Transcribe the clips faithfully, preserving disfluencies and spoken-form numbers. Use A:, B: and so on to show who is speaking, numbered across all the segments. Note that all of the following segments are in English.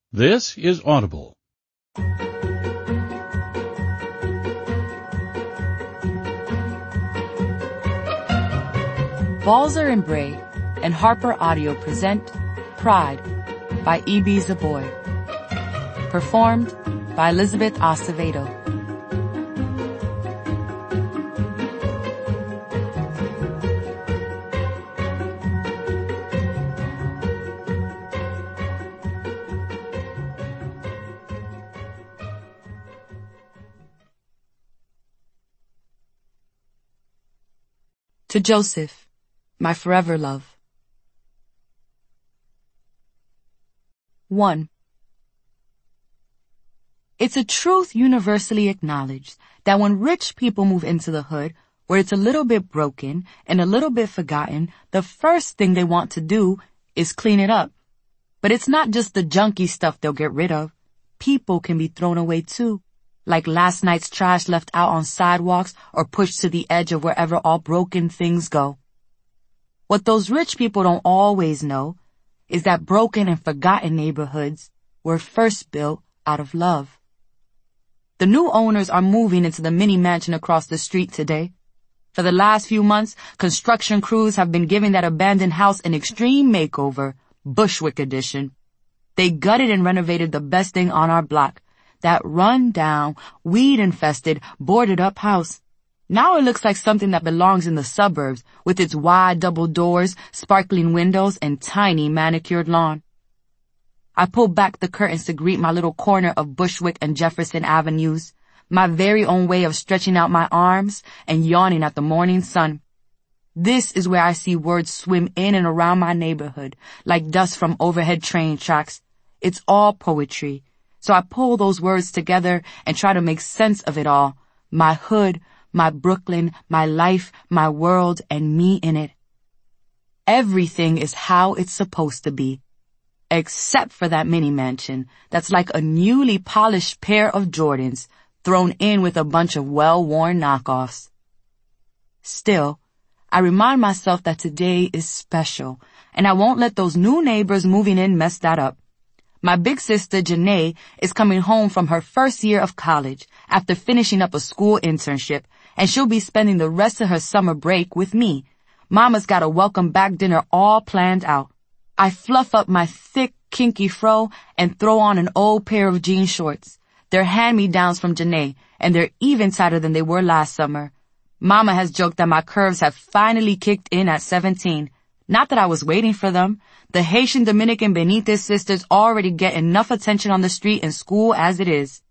A: This is Audible.
B: Balzer and Bray and Harper Audio present Pride by E B Zaboy. Performed by Elizabeth Acevedo. To Joseph, my forever love. One. It's a truth universally acknowledged that when rich people move into the hood, where it's a little bit broken and a little bit forgotten, the first thing they want to do is clean it up. But it's not just the junky stuff they'll get rid of. People can be thrown away too, like last night's trash left out on sidewalks or pushed to the edge of wherever all broken things go. What those rich people don't always know is that broken and forgotten neighborhoods were first built out of love. The new owners are moving into the mini mansion across the street today. For the last few months, construction crews have been giving that abandoned house an extreme makeover, Bushwick edition. They gutted and renovated the best thing on our block, that run-down, weed-infested, boarded-up house. Now it looks like something that belongs in the suburbs, with its wide double doors, sparkling windows, and tiny manicured lawn. I pulled back the curtains to greet my little corner of Bushwick and Jefferson Avenues, my very own way of stretching out my arms and yawning at the morning sun. This is where I see words swim in and around my neighborhood, like dust from overhead train tracks. It's all poetry. So I pull those words together and try to make sense of it all. My hood, my Brooklyn, my life, my world, and me in it. Everything is how it's supposed to be. Except for that mini mansion that's like a newly polished pair of Jordans thrown in with a bunch of well-worn knockoffs. Still, I remind myself that today is special, and I won't let those new neighbors moving in mess that up. My big sister, Janae, is coming home from her first year of college after finishing up a school internship, and she'll be spending the rest of her summer break with me. Mama's got a welcome back dinner all planned out. I fluff up my thick, kinky fro and throw on an old pair of jean shorts. They're hand-me-downs from Janae, and they're even tighter than they were last summer. Mama has joked that my curves have finally kicked in at seventeen. Not that I was waiting for them. The Haitian Dominican Benitez sisters already get enough attention on the street and school as it is.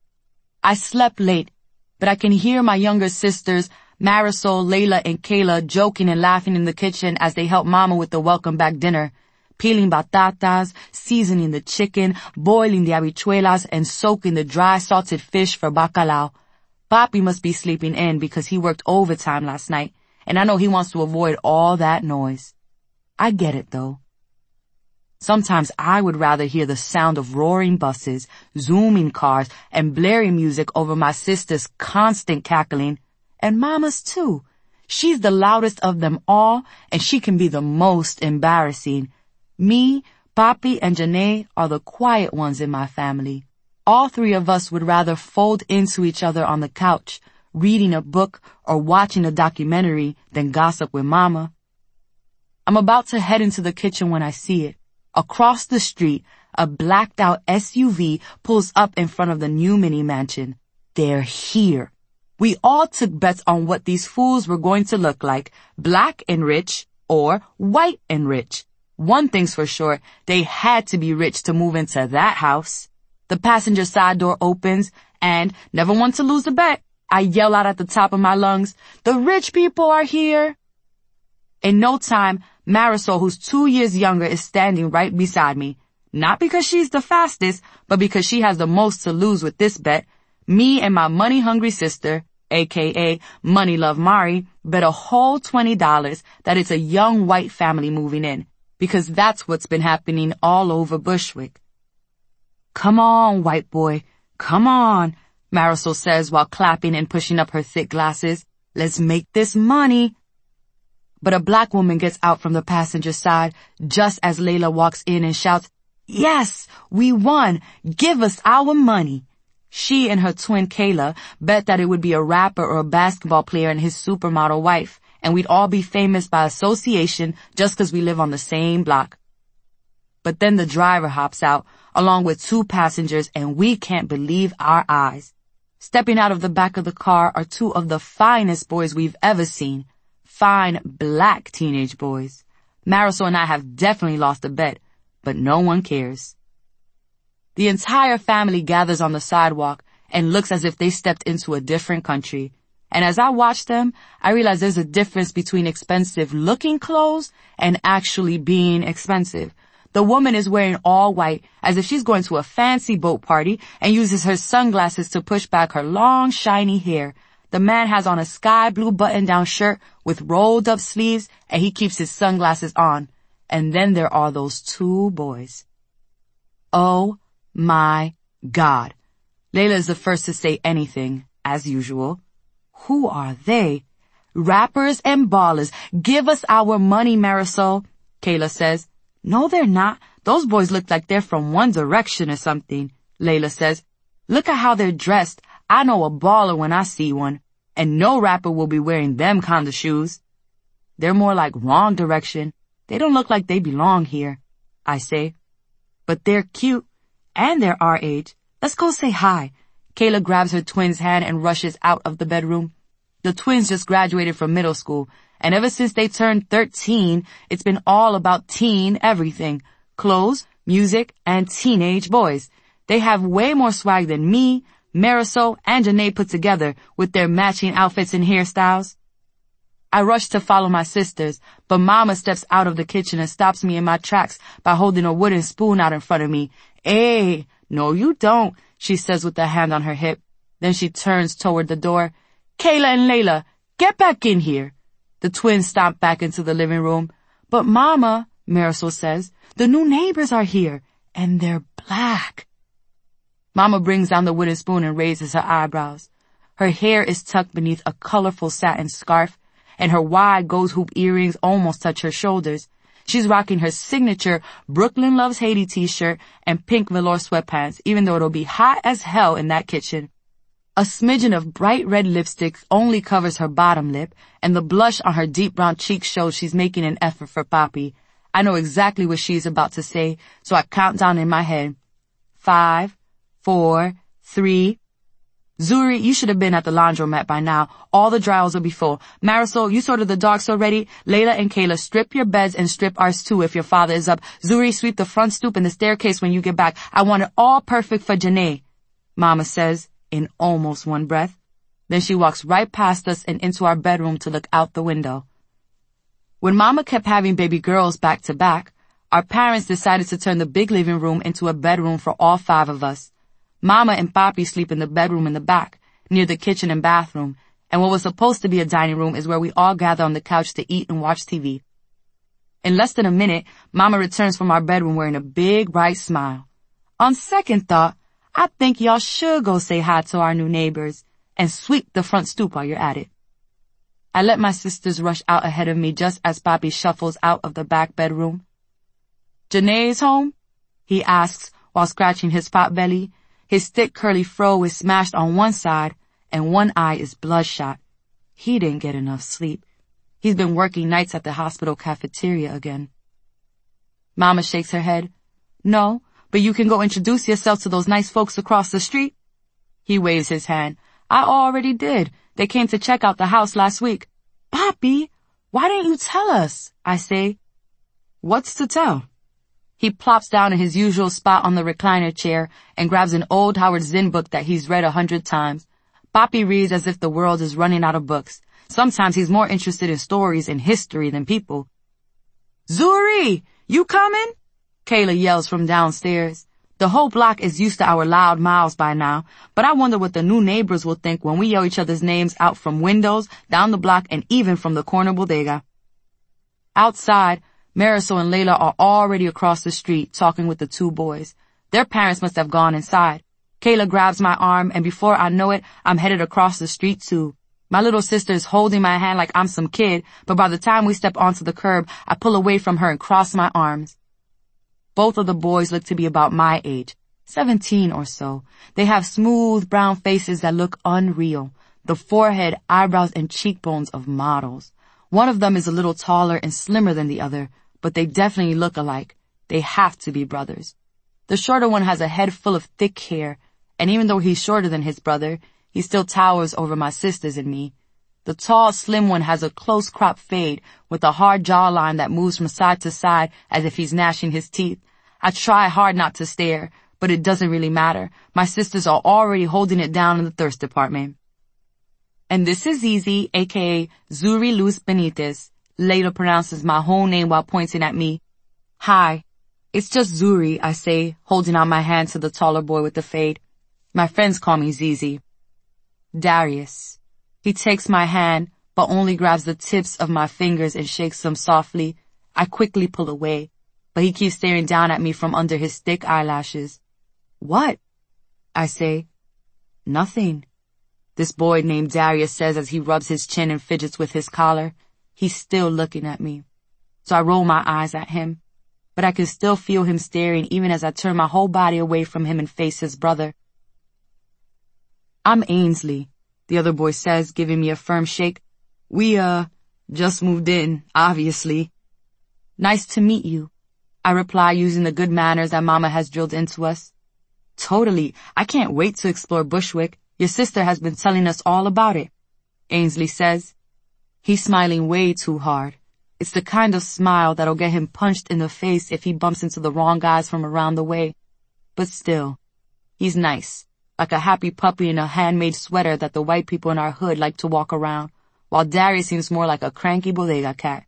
B: I slept late, but I can hear my younger sisters, Marisol, Layla, and Kayla, joking and laughing in the kitchen as they help Mama with the welcome back dinner, peeling batatas, seasoning the chicken, boiling the habichuelas, and soaking the dry salted fish for bacalao. Papi must be sleeping in because he worked overtime last night, and I know he wants to avoid all that noise. I get it, though. Sometimes I would rather hear the sound of roaring buses, zooming cars, and blaring music over my sister's constant cackling, and Mama's too. She's the loudest of them all, and she can be the most embarrassing. Me, Papi, and Janae are the quiet ones in my family. All three of us would rather fold into each other on the couch, reading a book or watching a documentary than gossip with Mama. I'm about to head into the kitchen when I see it. Across the street, a blacked-out S U V pulls up in front of the new mini mansion. They're here. We all took bets on what these fools were going to look like, black and rich or white and rich. One thing's for sure, they had to be rich to move into that house. The passenger side door opens, and, never want to lose a bet, I yell out at the top of my lungs, "The rich people are here!" In no time, Marisol, who's two years younger, is standing right beside me. Not because she's the fastest, but because she has the most to lose with this bet. Me and my money-hungry sister, aka Money Love Mari, bet a whole twenty dollars that it's a young white family moving in, because that's what's been happening all over Bushwick. "Come on, white boy, come on," Marisol says while clapping and pushing up her thick glasses. "Let's make this money." But a black woman gets out from the passenger side just as Layla walks in and shouts, Yes, we won. Give us our money. She and her twin Kayla bet that it would be a rapper or a basketball player and his supermodel wife, and we'd all be famous by association just 'cause we live on the same block. But then the driver hops out, along with two passengers, and we can't believe our eyes. Stepping out of the back of the car are two of the finest boys we've ever seen. Fine black teenage boys. Marisol and I have definitely lost a bet, but no one cares. The entire family gathers on the sidewalk and looks as if they stepped into a different country. And as I watch them, I realize there's a difference between expensive-looking clothes and actually being expensive. The woman is wearing all white, as if she's going to a fancy boat party, and uses her sunglasses to push back her long, shiny hair. The man has on a sky blue button-down shirt with rolled-up sleeves, and he keeps his sunglasses on. And then there are those two boys. Oh my God. Layla is the first to say anything, as usual. Who are they? Rappers and ballers. Give us our money, Marisol, Kayla says. No, they're not. Those boys look like they're from One Direction or something, Layla says. Look at how they're dressed. I know a baller when I see one. And no rapper will be wearing them kind of shoes. They're more like Wrong Direction. They don't look like they belong here, I say. But they're cute. And they're our age. Let's go say hi. Kayla grabs her twin's hand and rushes out of the bedroom. The twins just graduated from middle school, and ever since they turned thirteen, it's been all about teen everything. Clothes, music, and teenage boys. They have way more swag than me, Marisol, and Janae put together with their matching outfits and hairstyles. I rush to follow my sisters, but Mama steps out of the kitchen and stops me in my tracks by holding a wooden spoon out in front of me. Hey, no you don't, she says with a hand on her hip. Then she turns toward the door. Kayla and Layla, get back in here. The twins stomp back into the living room. But Mama, Marisol says, the new neighbors are here, and they're black. Mama brings down the wooden spoon and raises her eyebrows. Her hair is tucked beneath a colorful satin scarf, and her wide gold hoop earrings almost touch her shoulders. She's rocking her signature Brooklyn Loves Haiti t-shirt and pink velour sweatpants, even though it'll be hot as hell in that kitchen. A smidgen of bright red lipstick only covers her bottom lip, and the blush on her deep brown cheeks shows she's making an effort for Papi. I know exactly what she's about to say, so I count down in my head. Five, four, three. Zuri, you should have been at the laundromat by now. All the dryers will be full. Marisol, you sorted the dogs already. Layla and Kayla, strip your beds and strip ours too if your father is up. Zuri, sweep the front stoop and the staircase when you get back. I want it all perfect for Janae, Mama says in almost one breath. Then she walks right past us and into our bedroom to look out the window. When Mama kept having baby girls back to back, our parents decided to turn the big living room into a bedroom for all five of us. Mama and Papi sleep in the bedroom in the back, near the kitchen and bathroom, and what was supposed to be a dining room is where we all gather on the couch to eat and watch T V. In less than a minute, Mama returns from our bedroom wearing a big, bright smile. On second thought, I think y'all should go say hi to our new neighbors and sweep the front stoop while you're at it. I let my sisters rush out ahead of me just as Papi shuffles out of the back bedroom. Janae's home? He asks while scratching his pot belly. His thick curly fro is smashed on one side, and one eye is bloodshot. He didn't get enough sleep. He's been working nights at the hospital cafeteria again. Mama shakes her head. No, but you can go introduce yourself to those nice folks across the street. He waves his hand. I already did. They came to check out the house last week. Papi, why didn't you tell us? I say. What's to tell? He plops down in his usual spot on the recliner chair and grabs an old Howard Zinn book that he's read a hundred times. Papi reads as if the world is running out of books. Sometimes he's more interested in stories and history than people. Zuri, you coming? Kayla yells from downstairs. The whole block is used to our loud mouths by now, but I wonder what the new neighbors will think when we yell each other's names out from windows, down the block, and even from the corner bodega. Outside, Marisol and Layla are already across the street talking with the two boys. Their parents must have gone inside. Kayla grabs my arm, and before I know it, I'm headed across the street too. My little sister is holding my hand like I'm some kid, but by the time we step onto the curb, I pull away from her and cross my arms. Both of the boys look to be about my age, seventeen or so. They have smooth brown faces that look unreal, the forehead, eyebrows, and cheekbones of models. One of them is a little taller and slimmer than the other, but they definitely look alike. They have to be brothers. The shorter one has a head full of thick hair, and even though he's shorter than his brother, he still towers over my sisters and me. The tall, slim one has a close crop fade with a hard jawline that moves from side to side as if he's gnashing his teeth. I try hard not to stare, but it doesn't really matter. My sisters are already holding it down in the thirst department. And this is Zizi, aka Zuri Luz Benitez. Layla pronounces my whole name while pointing at me. Hi. It's just Zuri, I say, holding out my hand to the taller boy with the fade. My friends call me Zizi. Darius. He takes my hand, but only grabs the tips of my fingers and shakes them softly. I quickly pull away, but he keeps staring down at me from under his thick eyelashes. What? I say. Nothing. This boy named Darius says as he rubs his chin and fidgets with his collar. He's still looking at me. So I roll my eyes at him, but I can still feel him staring even as I turn my whole body away from him and face his brother. I'm Ainsley, the other boy says, giving me a firm shake. We, uh, just moved in, obviously. Nice to meet you, I reply using the good manners that Mama has drilled into us. Totally. I can't wait to explore Bushwick. Your sister has been telling us all about it, Ainsley says. He's smiling way too hard. It's the kind of smile that'll get him punched in the face if he bumps into the wrong guys from around the way. But still, he's nice, like a happy puppy in a handmade sweater that the white people in our hood like to walk around, while Darius seems more like a cranky bodega cat.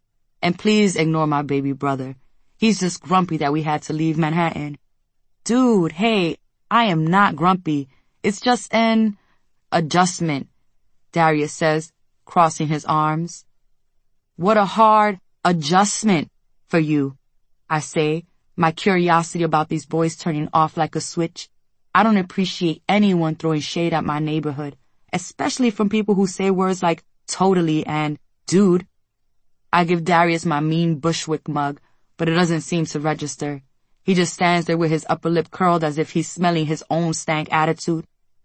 B: And please ignore my baby brother. He's just grumpy that we had to leave Manhattan. Dude, hey, I am not grumpy. It's just an adjustment, Darius says, crossing his arms. What a hard adjustment for you, I say, my curiosity about these boys turning off like a switch. I don't appreciate anyone throwing shade at my neighborhood, especially from people who say words like totally and dude. I give Darius my mean Bushwick mug, but it doesn't seem to register. He just stands there with his upper lip curled as if he's smelling his own stank attitude.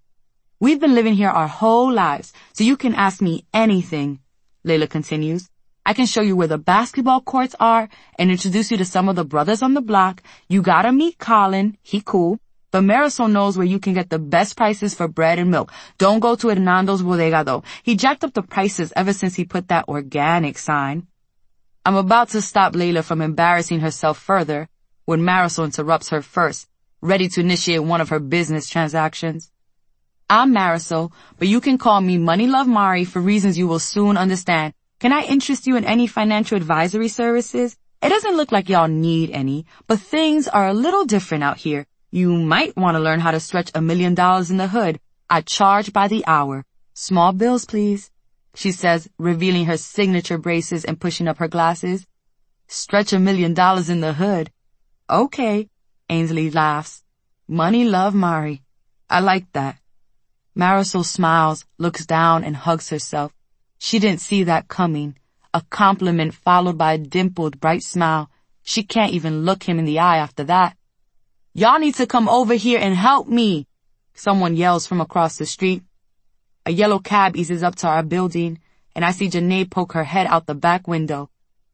B: We've been living here our whole lives, so you can ask me anything, Layla continues. I can show you where the basketball courts are and introduce you to some of the brothers on the block. You gotta meet Colin. He cool. But Marisol knows where you can get the best prices for bread and milk. Don't go to Hernando's Bodega though. He jacked up the prices ever since he put that organic sign. I'm about to stop Layla from embarrassing herself further when Marisol interrupts her first, ready to initiate one of her business transactions. I'm Marisol, but you can call me Money Love Mari for reasons you will soon understand. Can I interest you in any financial advisory services? It doesn't look like y'all need any, but things are a little different out here. You might want to learn how to stretch a million dollars in the hood. I charge by the hour. Small bills, please, she says, revealing her signature braces and pushing up her glasses. Stretch a million dollars in the hood. Okay, Ainsley laughs. Money Love Mari. I like that. Marisol smiles, looks down, and hugs herself. She didn't see that coming. A compliment followed by a dimpled, bright smile. She can't even look him in the eye after that. Y'all need to come over here and help me, someone yells from across the street. A yellow cab eases up to our building, and I see Janae poke her head out the back window.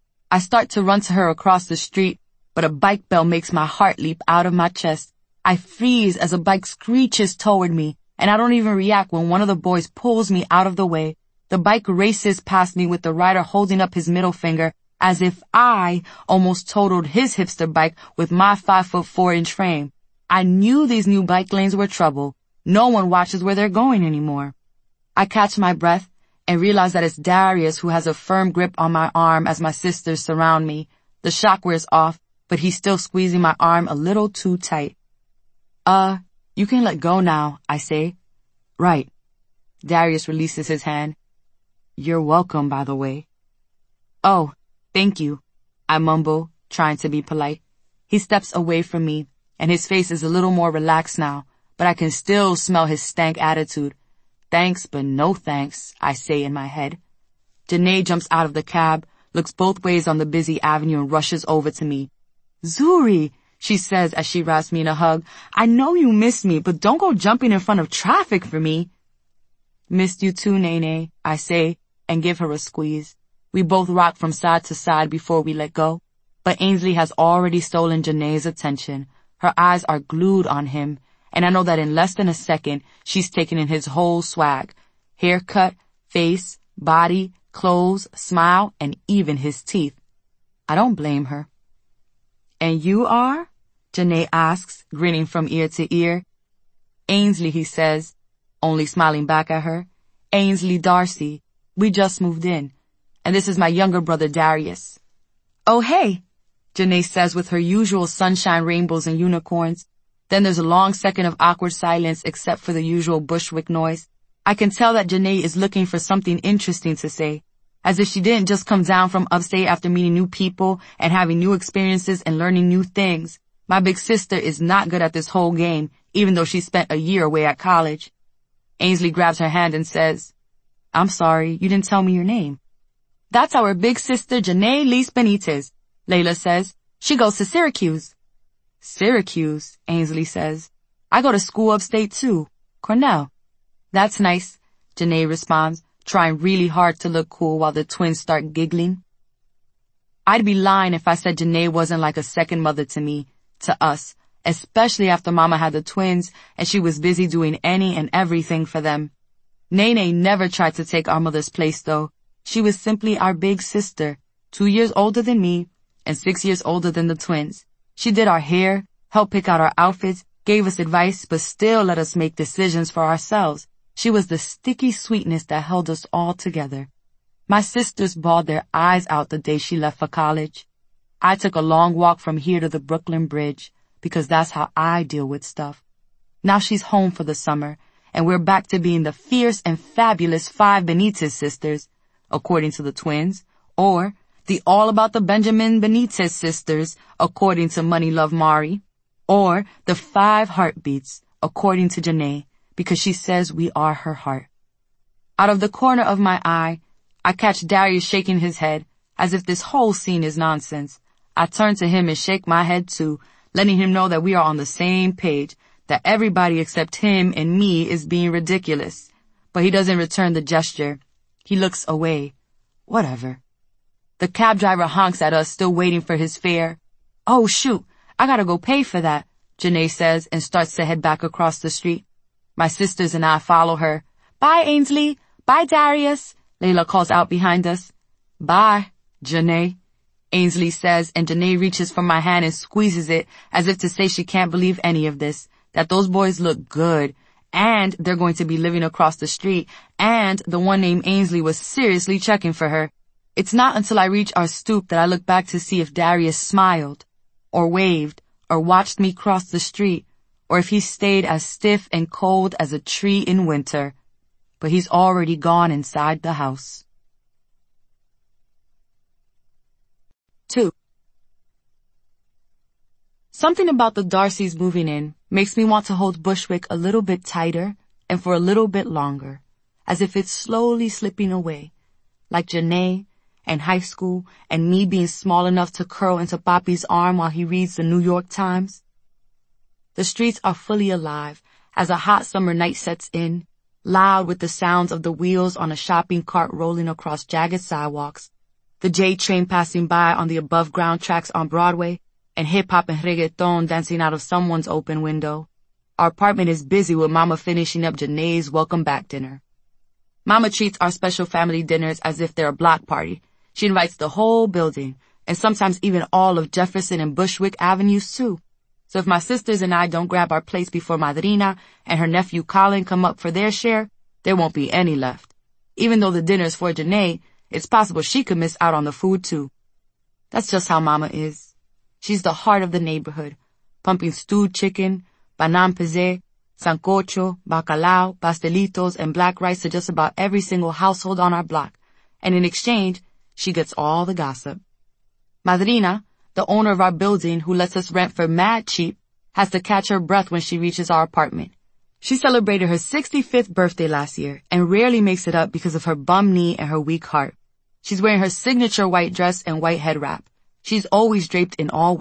B: I start to run to her across the street, but a bike bell makes my heart leap out of my chest. I freeze as a bike screeches toward me, and I don't even react when one of the boys pulls me out of the way. The bike races past me with the rider holding up his middle finger as if I almost totaled his hipster bike with my five foot four inch frame. I knew these new bike lanes were trouble. No one watches where they're going anymore. I catch my breath and realize that it's Darius who has a firm grip on my arm as my sisters surround me. The shock wears off, but he's still squeezing my arm a little too tight. Uh, you can let go now, I say. Right. Darius releases his hand. You're welcome, by the way. Oh, thank you, I mumble, trying to be polite. He steps away from me, and his face is a little more relaxed now, but I can still smell his stank attitude. Thanks, but no thanks, I say in my head. Janae jumps out of the cab, looks both ways on the busy avenue and rushes over to me. Zuri, she says as she wraps me in a hug, I know you miss me, but don't go jumping in front of traffic for me. Missed you too, Nene, I say, and give her a squeeze. We both rock from side to side before we let go, but Ainsley has already stolen Janae's attention. Her eyes are glued on him, and I know that in less than a second, she's taken in his whole swag. Haircut, face, body, clothes, smile, and even his teeth. I don't blame her. And you are? Janae asks, grinning from ear to ear. Ainsley, he says, only smiling back at her. Ainsley Darcy. We just moved in. And this is my younger brother Darius. Oh, hey, Janae says with her usual sunshine, rainbows, and unicorns. Then there's a long second of awkward silence except for the usual Bushwick noise. I can tell that Janae is looking for something interesting to say, as if she didn't just come down from upstate after meeting new people and having new experiences and learning new things. My big sister is not good at this whole game, even though she spent a year away at college. Ainsley grabs her hand and says, I'm sorry, you didn't tell me your name. That's our big sister, Janae Lise Benitez, Layla says. She goes to Syracuse. Syracuse, Ainsley says. I go to school upstate too. Cornell. That's nice, Janae responds, trying really hard to look cool while the twins start giggling. I'd be lying if I said Janae wasn't like a second mother to me, to us, especially after Mama had the twins and she was busy doing any and everything for them. Nene never tried to take our mother's place though. She was simply our big sister, two years older than me and six years older than the twins. She did our hair, helped pick out our outfits, gave us advice, but still let us make decisions for ourselves. She was the sticky sweetness that held us all together. My sisters bawled their eyes out the day she left for college. I took a long walk from here to the Brooklyn Bridge because that's how I deal with stuff. Now she's home for the summer, and we're back to being the fierce and fabulous five Benitez sisters, according to the twins, or the all about the Benjamin Benitez sisters, according to Money Love Mari, or the five heartbeats, according to Janae, because she says we are her heart. Out of the corner of my eye, I catch Darius shaking his head, as if this whole scene is nonsense. I turn to him and shake my head too, letting him know that we are on the same page, that everybody except him and me is being ridiculous. But he doesn't return the gesture. He looks away. Whatever. The cab driver honks at us, still waiting for his fare. Oh shoot, I gotta go pay for that, Janae says and starts to head back across the street. My sisters and I follow her. Bye, Ainsley. Bye, Darius, Layla calls out behind us. Bye, Janae, Ainsley says, and Janae reaches for my hand and squeezes it as if to say she can't believe any of this, that those boys look good, and they're going to be living across the street, and the one named Ainsley was seriously checking for her. It's not until I reach our stoop that I look back to see if Darius smiled, or waved, or watched me cross the street, or if he stayed as stiff and cold as a tree in winter. But he's already gone inside the house. Two. Something about the Darcys moving in makes me want to hold Bushwick a little bit tighter and for a little bit longer, as if it's slowly slipping away, like Janae and high school and me being small enough to curl into Papi's arm while he reads the New York Times. The streets are fully alive as a hot summer night sets in, loud with the sounds of the wheels on a shopping cart rolling across jagged sidewalks, the J train passing by on the above-ground tracks on Broadway, and hip-hop and reggaeton dancing out of someone's open window. Our apartment is busy with Mama finishing up Janae's welcome back dinner. Mama treats our special family dinners as if they're a block party. She invites the whole building, and sometimes even all of Jefferson and Bushwick Avenues too. So if my sisters and I don't grab our plates before Madrina and her nephew Colin come up for their share, there won't be any left. Even though the dinner's for Janae, it's possible she could miss out on the food too. That's just how Mama is. She's the heart of the neighborhood, pumping stewed chicken, banan peze, sancocho, bacalao, pastelitos, and black rice to just about every single household on our block. And in exchange, she gets all the gossip. Madrina, the owner of our building who lets us rent for mad cheap, has to catch her breath when she reaches our apartment. She celebrated her sixty-fifth birthday last year and rarely makes it up because of her bum knee and her weak heart. She's wearing her signature white dress and white head wrap. She's always draped in all white,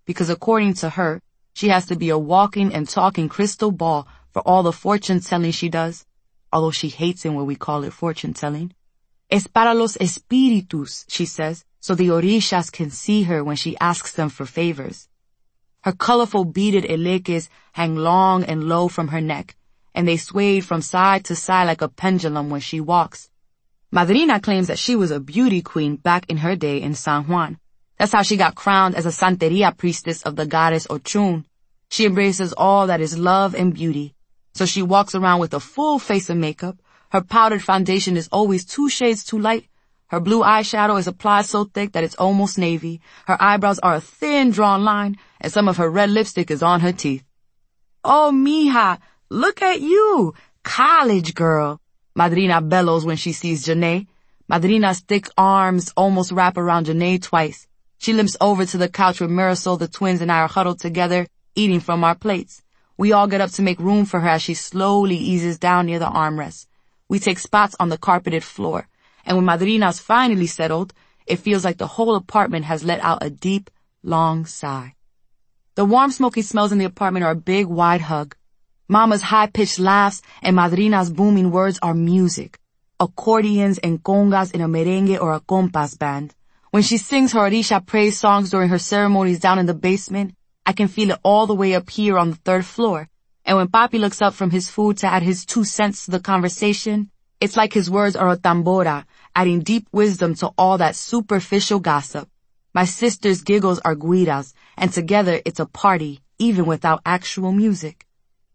B: because according to her, she has to be a walking and talking crystal ball for all the fortune-telling she does, although she hates it when we call it fortune-telling. Es para los espíritus, she says, so the orishas can see her when she asks them for favors. Her colorful beaded eleques hang long and low from her neck, and they swayed from side to side like a pendulum when she walks. Madrina claims that she was a beauty queen back in her day in San Juan. That's how she got crowned as a Santeria priestess of the goddess Ochun. She embraces all that is love and beauty. So she walks around with a full face of makeup. Her powdered foundation is always two shades too light. Her blue eyeshadow is applied so thick that it's almost navy. Her eyebrows are a thin drawn line, and some of her red lipstick is on her teeth. Oh, mija, look at you, college girl, Madrina bellows when she sees Janae. Madrina's thick arms almost wrap around Janae twice. She limps over to the couch where Marisol, the twins, and I are huddled together, eating from our plates. We all get up to make room for her as she slowly eases down near the armrest. We take spots on the carpeted floor, and when Madrina's finally settled, it feels like the whole apartment has let out a deep, long sigh. The warm, smoky smells in the apartment are a big, wide hug. Mama's high-pitched laughs and Madrina's booming words are music. Accordions and congas in a merengue or a compas band. When she sings her Orisha praise songs during her ceremonies down in the basement, I can feel it all the way up here on the third floor. And when Papi looks up from his food to add his two cents to the conversation, it's like his words are a tambora, adding deep wisdom to all that superficial gossip. My sister's giggles are guiras, and together it's a party, even without actual music.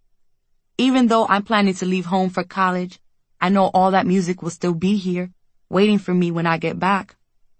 B: Even though I'm planning to leave home for college, I know all that music will still be here, waiting for me when I get back.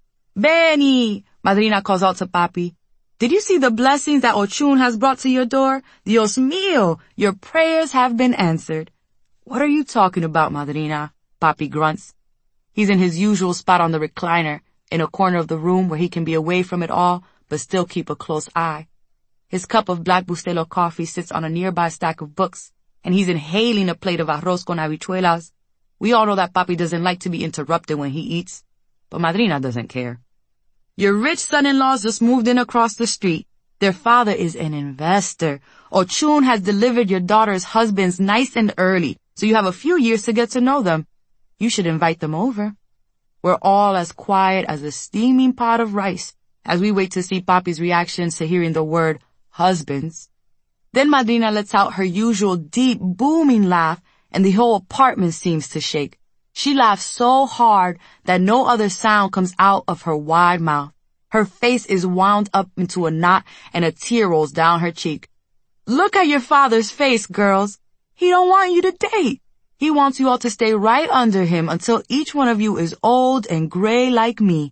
B: Benny! Madrina calls out to Papi. Did you see the blessings that Ochun has brought to your door? Dios mío, your prayers have been answered. What are you talking about, Madrina? Papi grunts. He's in his usual spot on the recliner, in a corner of the room where he can be away from it all, but still keep a close eye. His cup of black Bustelo coffee sits on a nearby stack of books, and he's inhaling a plate of arroz con habichuelas. We all know that Papi doesn't like to be interrupted when he eats, but Madrina doesn't care. Your rich son-in-laws just moved in across the street. Their father is an investor. Ochun has delivered your daughter's husbands nice and early, so you have a few years to get to know them. You should invite them over. We're all as quiet as a steaming pot of rice as we wait to see Papi's reactions to hearing the word husbands. Then Madrina lets out her usual deep, booming laugh, and the whole apartment seems to shake. She laughs so hard that no other sound comes out of her wide mouth. Her face is wound up into a knot and a tear rolls down her cheek. Look at your father's face, girls. He don't want you to date. He wants you all to stay right under him until each one of you is old and gray like me.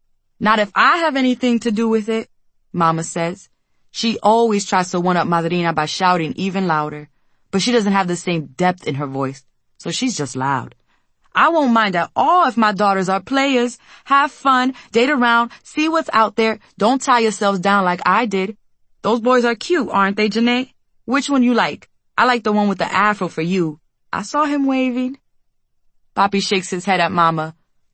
B: Not if I have anything to do with it, Mama says. She always tries to one-up Madrina by shouting even louder, but she doesn't have the same depth in her voice, so she's just loud. I won't mind at all if my daughters are players. Have fun, date around, see what's out there. Don't tie yourselves down like I did. Those boys are cute, aren't they, Janae? Which one you like? I like the one with the afro for you. I saw him waving. Papi shakes his head at Mama.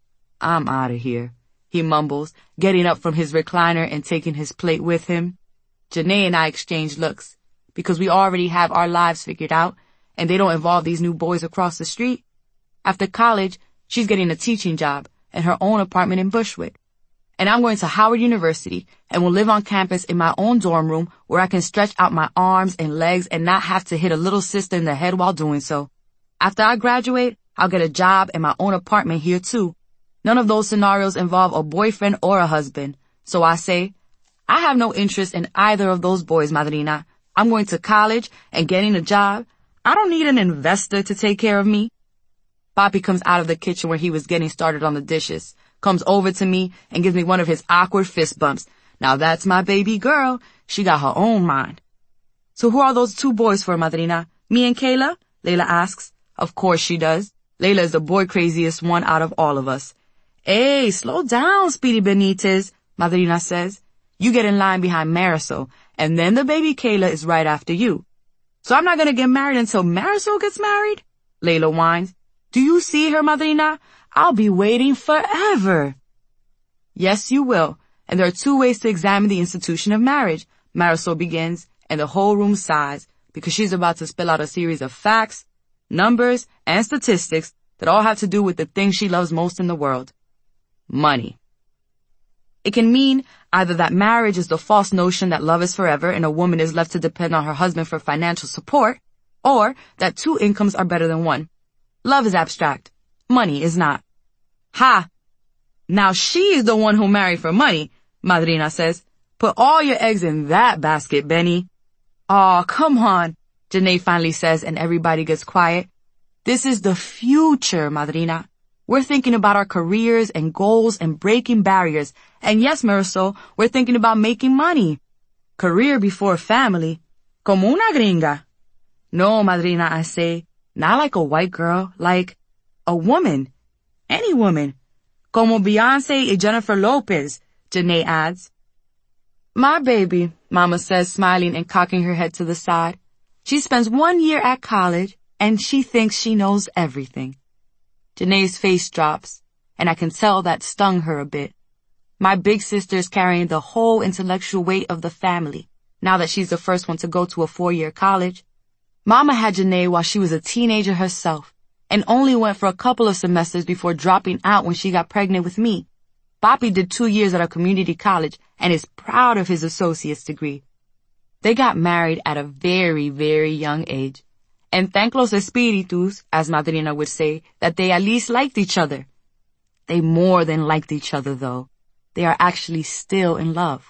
B: I'm out of here, he mumbles, getting up from his recliner and taking his plate with him. Janae and I exchange looks, because we already have our lives figured out, and they don't involve these new boys across the street. After college, she's getting a teaching job and her own apartment in Bushwick. And I'm going to Howard University and will live on campus in my own dorm room where I can stretch out my arms and legs and not have to hit a little sister in the head while doing so. After I graduate, I'll get a job in my own apartment here too. None of those scenarios involve a boyfriend or a husband. So I say, I have no interest in either of those boys, Madrina. I'm going to college and getting a job. I don't need an investor to take care of me. Papi comes out of the kitchen where he was getting started on the dishes, comes over to me and gives me one of his awkward fist bumps. Now that's my baby girl. She got her own mind. So who are those two boys for, Madrina? Me and Kayla? Layla asks. Of course she does. Layla is the boy craziest one out of all of us. Hey, slow down, Speedy Benitez, Madrina says. You get in line behind Marisol, and then the baby Kayla is right after you. So I'm not gonna get married until Marisol gets married? Layla whines. Do you see her, Madrina? I'll be waiting forever. Yes, you will. And there are two ways to examine the institution of marriage, Marisol begins, and the whole room sighs because she's about to spill out a series of facts, numbers, and statistics that all have to do with the thing she loves most in the world. Money. It can mean either that marriage is the false notion that love is forever and a woman is left to depend on her husband for financial support, or that two incomes are better than one. Love is abstract. Money is not. Ha! Now she's the one who married for money, Madrina says. Put all your eggs in that basket, Benny. Aw, come on, Janae finally says, and everybody gets quiet. This is the future, Madrina. We're thinking about our careers and goals and breaking barriers. And yes, Marisol, we're thinking about making money. Career before family. Como una gringa. No, Madrina, I say. Not like a white girl. Like a woman. Any woman. Como Beyonce y Jennifer Lopez, Janae adds. My baby, Mama says, smiling and cocking her head to the side. She spends one year at college, and she thinks she knows everything. Janae's face drops, and I can tell that stung her a bit. My big sister's carrying the whole intellectual weight of the family, now that she's the first one to go to a four-year college. Mama had Janae while she was a teenager herself, and only went for a couple of semesters before dropping out when she got pregnant with me. Papi did two years at a community college and is proud of his associate's degree. They got married at a very, very young age. And thank los espíritus, as Madrina would say, that they at least liked each other. They more than liked each other, though. They are actually still in love.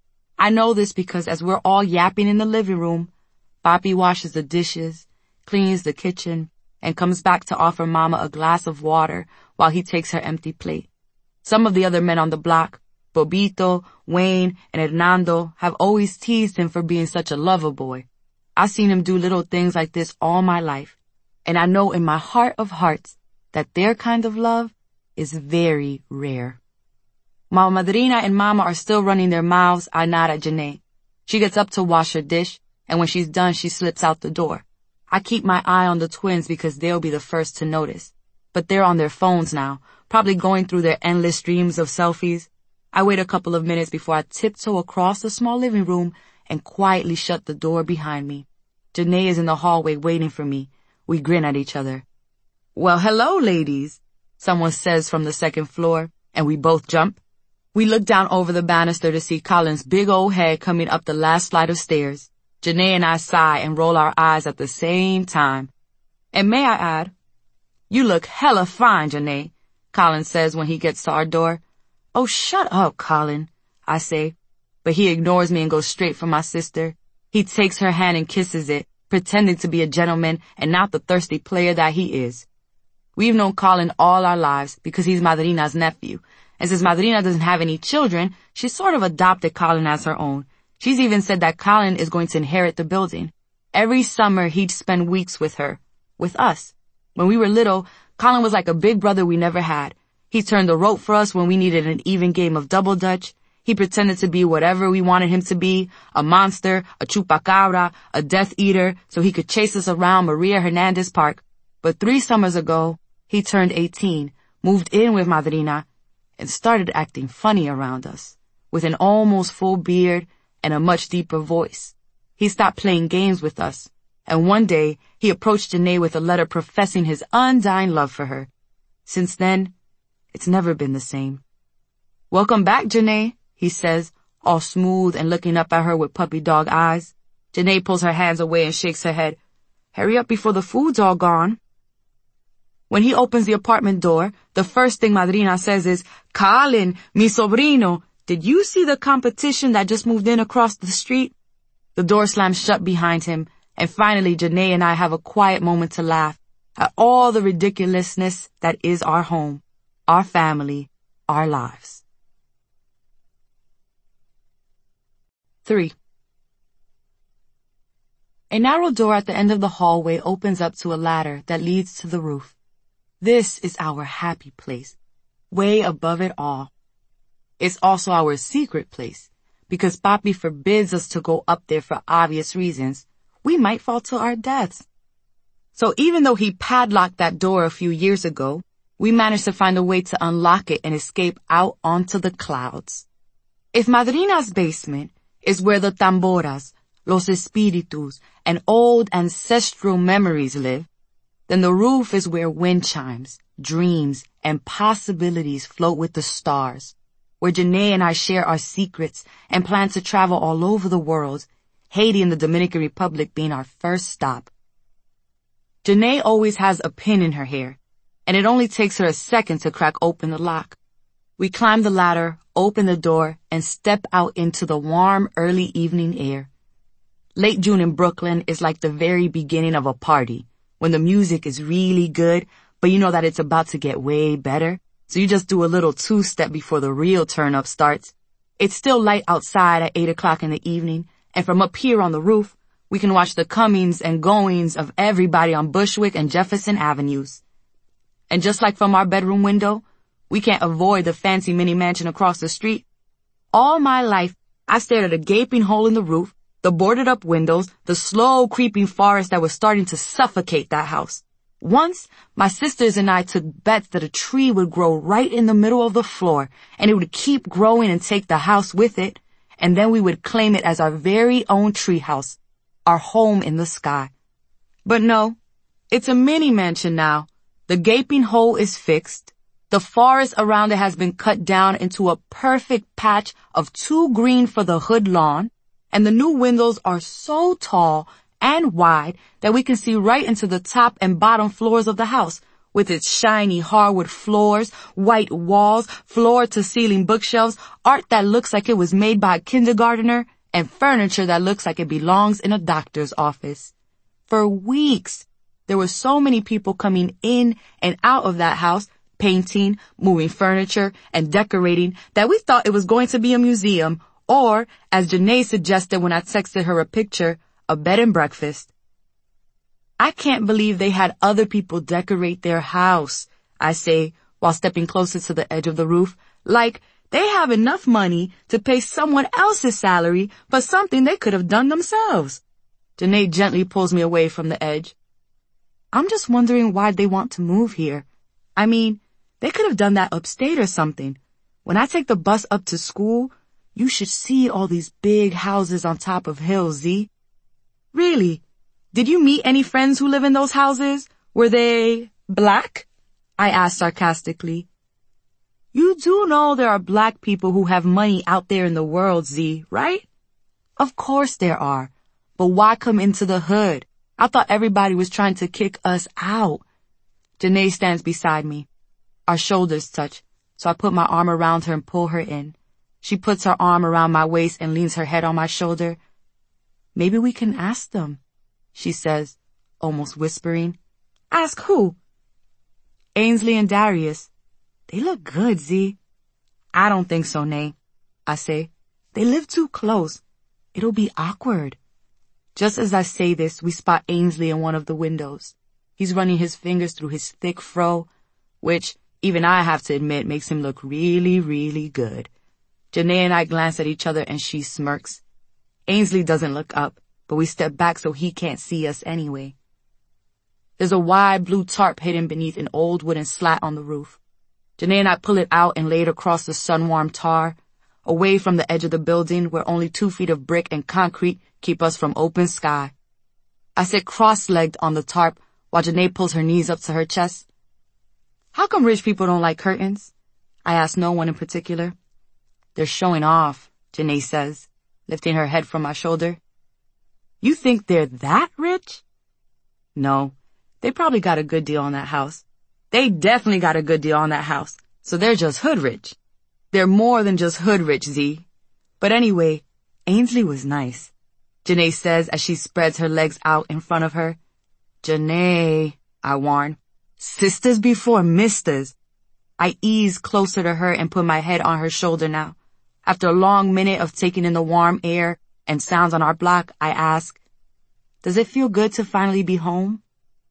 B: I know this because as we're all yapping in the living room, Papi washes the dishes, cleans the kitchen, and comes back to offer Mama a glass of water while he takes her empty plate. Some of the other men on the block, Bobito, Wayne, and Hernando, have always teased him for being such a lover boy. I've seen him do little things like this all my life, and I know in my heart of hearts that their kind of love is very rare. While Madrina and Mama are still running their mouths, I nod at Janae. She gets up to wash her dish, and when she's done, she slips out the door. I keep my eye on the twins because they'll be the first to notice. But they're on their phones now, probably going through their endless streams of selfies. I wait a couple of minutes before I tiptoe across the small living room and quietly shut the door behind me. Janae is in the hallway waiting for me. We grin at each other. Well, hello, ladies, someone says from the second floor, and we both jump. We look down over the banister to see Colin's big old head coming up the last flight of stairs. Janae and I sigh and roll our eyes at the same time. And may I add, you look hella fine, Janae, Colin says when he gets to our door. Oh, shut up, Colin, I say, but he ignores me and goes straight for my sister. He takes her hand and kisses it, pretending to be a gentleman and not the thirsty player that he is. We've known Colin all our lives because he's Madrina's nephew, and since Madrina doesn't have any children, she sort of adopted Colin as her own. She's even said that Colin is going to inherit the building. Every summer he'd spend weeks with her, with us. When we were little, Colin was like a big brother we never had. He turned the rope for us when we needed an even game of double dutch. He pretended to be whatever we wanted him to be, a monster, a chupacabra, a death eater, so he could chase us around Maria Hernandez Park. But three summers ago, he turned eighteen, moved in with Madrina, and started acting funny around us, with an almost full beard and a much deeper voice. He stopped playing games with us. And one day, he approached Janae with a letter professing his undying love for her. Since then, it's never been the same. Welcome back, Janae, he says, all smooth and looking up at her with puppy dog eyes. Janae pulls her hands away and shakes her head. Hurry up before the food's all gone. When he opens the apartment door, the first thing Madrina says is, Colin, mi sobrino, did you see the competition that just moved in across the street? The door slams shut behind him. And finally, Janae and I have a quiet moment to laugh at all the ridiculousness that is our home, our family, our lives. Three. A narrow door at the end of the hallway opens up to a ladder that leads to the roof. This is our happy place, way above it all. It's also our secret place, because Papi forbids us to go up there for obvious reasons. We might fall to our deaths. So even though he padlocked that door a few years ago, we managed to find a way to unlock it and escape out onto the clouds. If Madrina's basement is where the tamboras, los espíritus, and old ancestral memories live, then the roof is where wind chimes, dreams, and possibilities float with the stars, where Janae and I share our secrets and plan to travel all over the world, Haiti and the Dominican Republic being our first stop. Janae always has a pin in her hair, and it only takes her a second to crack open the lock. We climb the ladder, open the door, and step out into the warm, early evening air. Late June in Brooklyn is like the very beginning of a party, when the music is really good, but you know that it's about to get way better, so you just do a little two-step before the real turn-up starts. It's still light outside at eight o'clock in the evening, and from up here on the roof, we can watch the comings and goings of everybody on Bushwick and Jefferson Avenues. And just like from our bedroom window, we can't avoid the fancy mini mansion across the street. All my life, I stared at a gaping hole in the roof, the boarded-up windows, the slow creeping forest that was starting to suffocate that house. Once, my sisters and I took bets that a tree would grow right in the middle of the floor, and it would keep growing and take the house with it, and then we would claim it as our very own treehouse, our home in the sky. But no, it's a mini mansion now. The gaping hole is fixed. The forest around it has been cut down into a perfect patch of too green for the hood lawn, and the new windows are so tall and wide that we can see right into the top and bottom floors of the house, with its shiny hardwood floors, white walls, floor-to-ceiling bookshelves, art that looks like it was made by a kindergartner, and furniture that looks like it belongs in a doctor's office. For weeks, there were so many people coming in and out of that house, painting, moving furniture, and decorating, that we thought it was going to be a museum, or, as Janae suggested when I texted her a picture, a bed and breakfast. I can't believe they had other people decorate their house, I say, while stepping closer to the edge of the roof, like they have enough money to pay someone else's salary for something they could have done themselves. Janae gently pulls me away from the edge. I'm just wondering why they want to move here. I mean, they could have done that upstate or something. When I take the bus up to school, you should see all these big houses on top of hills, Z. Really? Did you meet any friends who live in those houses? Were they black? I asked sarcastically. You do know there are black people who have money out there in the world, Z, right? Of course there are. But why come into the hood? I thought everybody was trying to kick us out. Janae stands beside me. Our shoulders touch, so I put my arm around her and pull her in. She puts her arm around my waist and leans her head on my shoulder. Maybe we can ask them, she says, almost whispering. Ask who? Ainsley and Darius. They look good, Z. I don't think so, Nay, I say. They live too close. It'll be awkward. Just as I say this, we spot Ainsley in one of the windows. He's running his fingers through his thick fro, which, even I have to admit, makes him look really, really good. Janae and I glance at each other and she smirks. Ainsley doesn't look up, but we step back so he can't see us anyway. There's a wide blue tarp hidden beneath an old wooden slat on the roof. Janae and I pull it out and lay it across the sun-warmed tar, away from the edge of the building where only two feet of brick and concrete keep us from open sky. I sit cross-legged on the tarp while Janae pulls her knees up to her chest. How come rich people don't like curtains? I ask no one in particular. They're showing off, Janae says, lifting her head from my shoulder. You think they're that rich? No, they probably got a good deal on that house. They definitely got a good deal on that house, so they're just hood rich. They're more than just hood rich, Z. But anyway, Ainsley was nice, Janae says as she spreads her legs out in front of her. Janae, I warn. Sisters before misters. I ease closer to her and put my head on her shoulder now. After a long minute of taking in the warm air and sounds on our block, I ask, does it feel good to finally be home?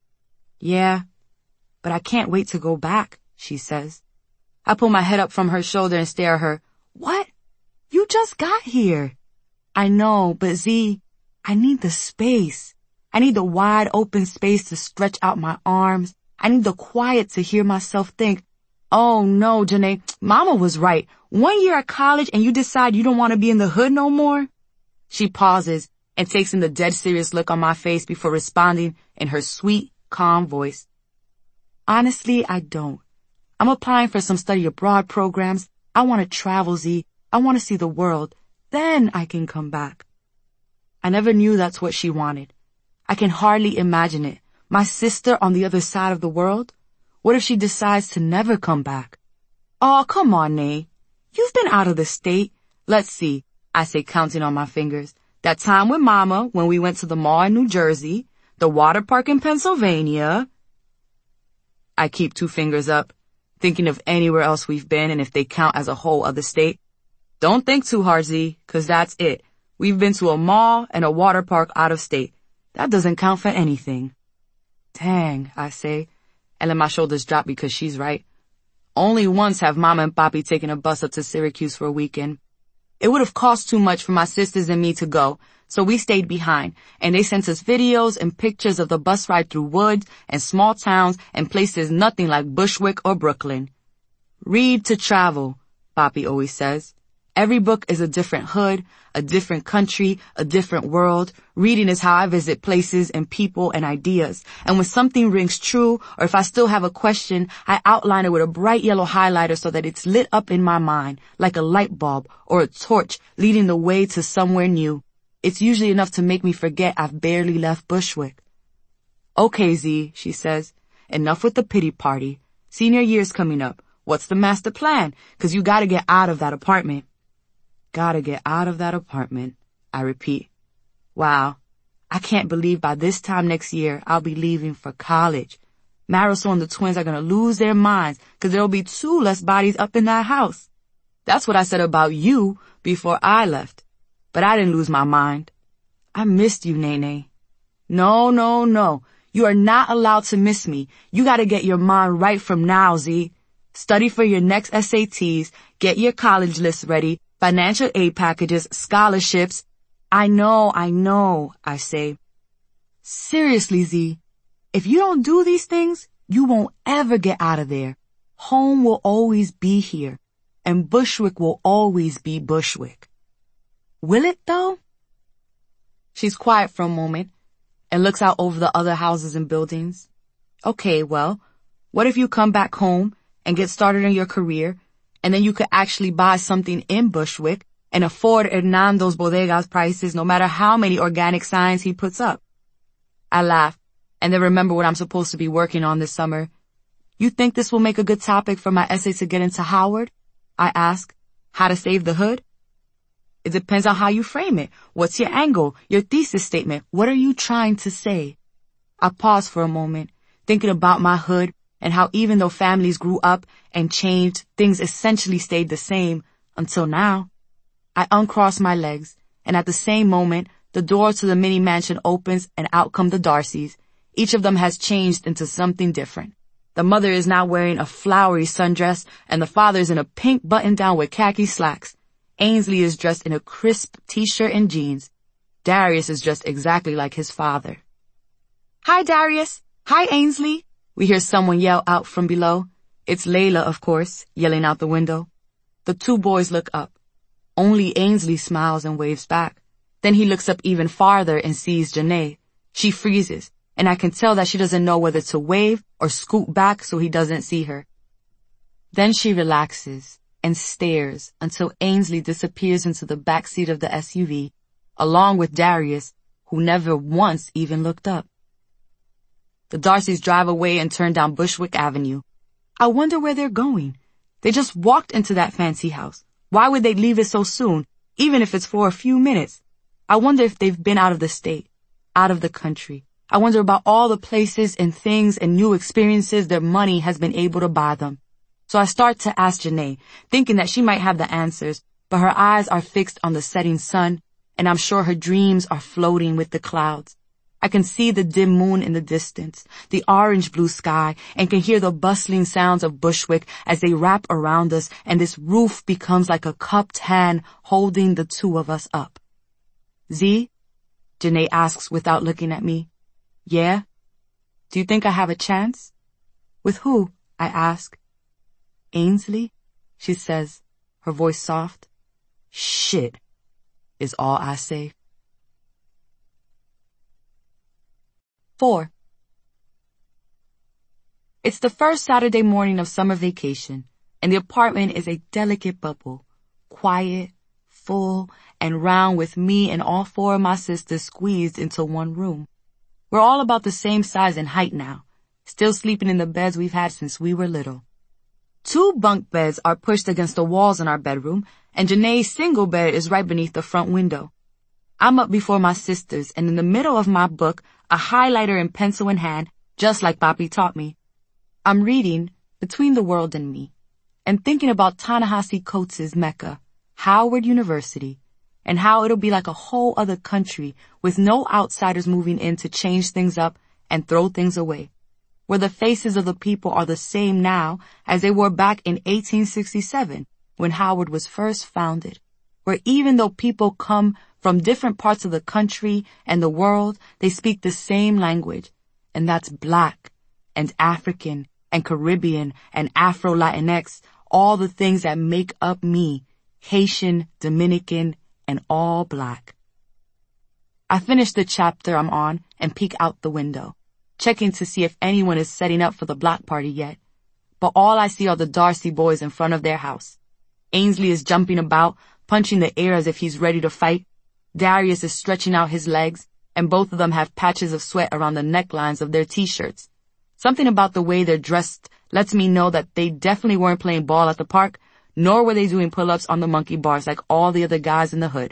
B: Yeah, but I can't wait to go back, she says. I pull my head up from her shoulder and stare at her. What? You just got here. I know, but Z, I need the space. I need the wide open space to stretch out my arms. I need the quiet to hear myself think, oh no, Janae, Mama was right. One year at college and you decide you don't want to be in the hood no more? She pauses and takes in the dead serious look on my face before responding in her sweet, calm voice. Honestly, I don't. I'm applying for some study abroad programs. I want to travel, Z. I want to see the world. Then I can come back. I never knew that's what she wanted. I can hardly imagine it. My sister on the other side of the world? What if she decides to never come back? Oh, come on, Nay. You've been out of the state. Let's see, I say, counting on my fingers. That time with Mama when we went to the mall in New Jersey, the water park in Pennsylvania. I keep two fingers up, thinking of anywhere else we've been and if they count as a whole other state. Don't think too hard, Z, 'cause that's it. We've been to a mall and a water park out of state. That doesn't count for anything. Dang, I say, and let my shoulders drop because she's right. Only once have Mama and Papi taken a bus up to Syracuse for a weekend. It would have cost too much for my sisters and me to go, so we stayed behind, and they sent us videos and pictures of the bus ride through woods and small towns and places nothing like Bushwick or Brooklyn. Read to travel, Papi always says. Every book is a different hood, a different country, a different world. Reading is how I visit places and people and ideas. And when something rings true, or if I still have a question, I outline it with a bright yellow highlighter so that it's lit up in my mind, like a light bulb or a torch leading the way to somewhere new. It's usually enough to make me forget I've barely left Bushwick. Okay, Z, she says, enough with the pity party. Senior year's coming up. What's the master plan? 'Cause you gotta get out of that apartment. Gotta get out of that apartment, I repeat. Wow, I can't believe by this time next year I'll be leaving for college. Marisol and the twins are gonna lose their minds because there'll be two less bodies up in that house. That's what I said about you before I left. But I didn't lose my mind. I missed you, Nene. No, no, no. You are not allowed to miss me. You gotta get your mind right from now, Z. Study for your next S A Ts, get your college list ready, financial aid packages, scholarships. I know, I know, I say. Seriously, Z, if you don't do these things, you won't ever get out of there. Home will always be here, and Bushwick will always be Bushwick. Will it, though? She's quiet for a moment and looks out over the other houses and buildings. Okay, well, what if you come back home and get started in your career, and then you could actually buy something in Bushwick and afford Hernando's Bodegas prices no matter how many organic signs he puts up? I laugh, and then remember what I'm supposed to be working on this summer. You think this will make a good topic for my essay to get into Howard? I ask. How to save the hood? It depends on how you frame it. What's your angle? Your thesis statement? What are you trying to say? I pause for a moment, thinking about my hood and how even though families grew up and changed, things essentially stayed the same until now. I uncross my legs, and at the same moment, the door to the mini mansion opens and out come the Darcys. Each of them has changed into something different. The mother is now wearing a flowery sundress, and the father is in a pink button-down with khaki slacks. Ainsley is dressed in a crisp t-shirt and jeans. Darius is dressed exactly like his father. Hi, Darius. Hi, Ainsley. We hear someone yell out from below. It's Layla, of course, yelling out the window. The two boys look up. Only Ainsley smiles and waves back. Then he looks up even farther and sees Janae. She freezes, and I can tell that she doesn't know whether to wave or scoot back so he doesn't see her. Then she relaxes and stares until Ainsley disappears into the back seat of the S U V, along with Darius, who never once even looked up. The Darcys drive away and turn down Bushwick Avenue. I wonder where they're going. They just walked into that fancy house. Why would they leave it so soon, even if it's for a few minutes? I wonder if they've been out of the state, out of the country. I wonder about all the places and things and new experiences their money has been able to buy them. So I start to ask Janae, thinking that she might have the answers, but her eyes are fixed on the setting sun, and I'm sure her dreams are floating with the clouds. I can see the dim moon in the distance, the orange blue sky, and can hear the bustling sounds of Bushwick as they wrap around us, and this roof becomes like a cupped hand holding the two of us up. Z? Janae asks without looking at me. Yeah? Do you think I have a chance? With who? I ask. Ainsley? She says, her voice soft. Shit, is all I say. Four. It's the first Saturday morning of summer vacation, and the apartment is a delicate bubble, quiet, full, and round with me and all four of my sisters squeezed into one room. We're all about the same size and height now, still sleeping in the beds we've had since we were little. Two bunk beds are pushed against the walls in our bedroom, and Janae's single bed is right beneath the front window. I'm up before my sisters, and in the middle of my book, a highlighter and pencil in hand, just like Papi taught me. I'm reading Between the World and Me, and thinking about Ta-Nehisi Coates' Mecca, Howard University, and how it'll be like a whole other country with no outsiders moving in to change things up and throw things away, where the faces of the people are the same now as they were back in eighteen sixty-seven when Howard was first founded, where even though people come from different parts of the country and the world, they speak the same language, and that's Black and African and Caribbean and Afro-Latinx, all the things that make up me, Haitian, Dominican, and all Black. I finish the chapter I'm on and peek out the window, checking to see if anyone is setting up for the block party yet. But all I see are the Darcy boys in front of their house. Ainsley is jumping about, punching the air as if he's ready to fight. Darius is stretching out his legs, and both of them have patches of sweat around the necklines of their t-shirts. Something about the way they're dressed lets me know that they definitely weren't playing ball at the park, nor were they doing pull-ups on the monkey bars like all the other guys in the hood.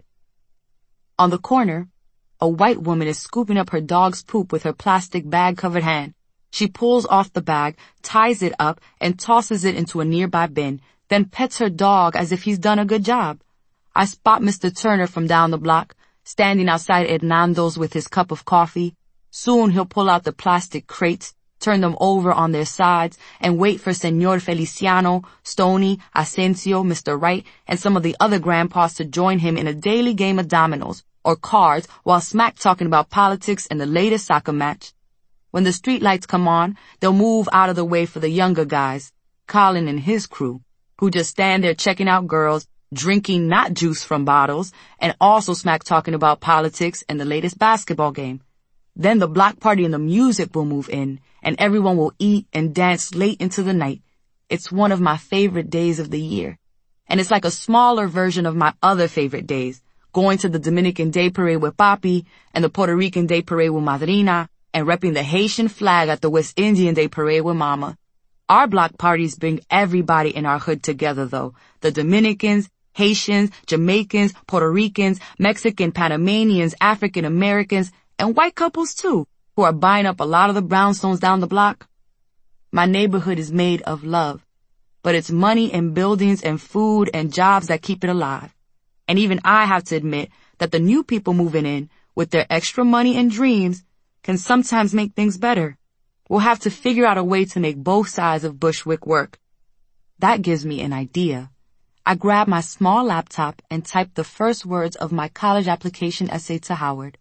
B: On the corner, a white woman is scooping up her dog's poop with her plastic bag-covered hand. She pulls off the bag, ties it up, and tosses it into a nearby bin, then pets her dog as if he's done a good job. I spot Mister Turner from down the block, standing outside Hernando's with his cup of coffee. Soon he'll pull out the plastic crates, turn them over on their sides, and wait for Senor Feliciano, Stoney, Asensio, Mister Wright, and some of the other grandpas to join him in a daily game of dominoes or cards while smack talking about politics and the latest soccer match. When the street lights come on, they'll move out of the way for the younger guys, Colin and his crew, who just stand there checking out girls, drinking not juice from bottles, and also smack talking about politics and the latest basketball game. Then the block party and the music will move in, and everyone will eat and dance late into the night. It's one of my favorite days of the year. And it's like a smaller version of my other favorite days, going to the Dominican Day Parade with Papi and the Puerto Rican Day Parade with Madrina, and repping the Haitian flag at the West Indian Day Parade with Mama. Our block parties bring everybody in our hood together though. The Dominicans, Haitians, Jamaicans, Puerto Ricans, Mexican, Panamanians, African Americans, and white couples too, who are buying up a lot of the brownstones down the block. My neighborhood is made of love, but it's money and buildings and food and jobs that keep it alive. And even I have to admit that the new people moving in with their extra money and dreams can sometimes make things better. We'll have to figure out a way to make both sides of Bushwick work. That gives me an idea. I grab my small laptop and type the first words of my college application essay to Howard.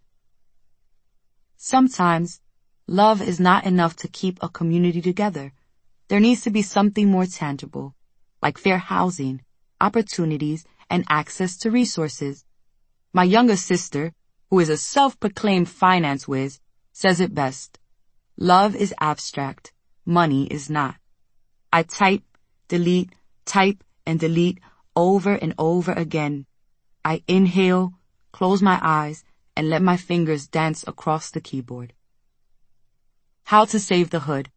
B: Sometimes, love is not enough to keep a community together. There needs to be something more tangible, like fair housing, opportunities, and access to resources. My younger sister, who is a self-proclaimed finance whiz, says it best. Love is abstract. Money is not. I type, delete, type, and delete over and over again. I inhale, close my eyes, and let my fingers dance across the keyboard. How to save the hood.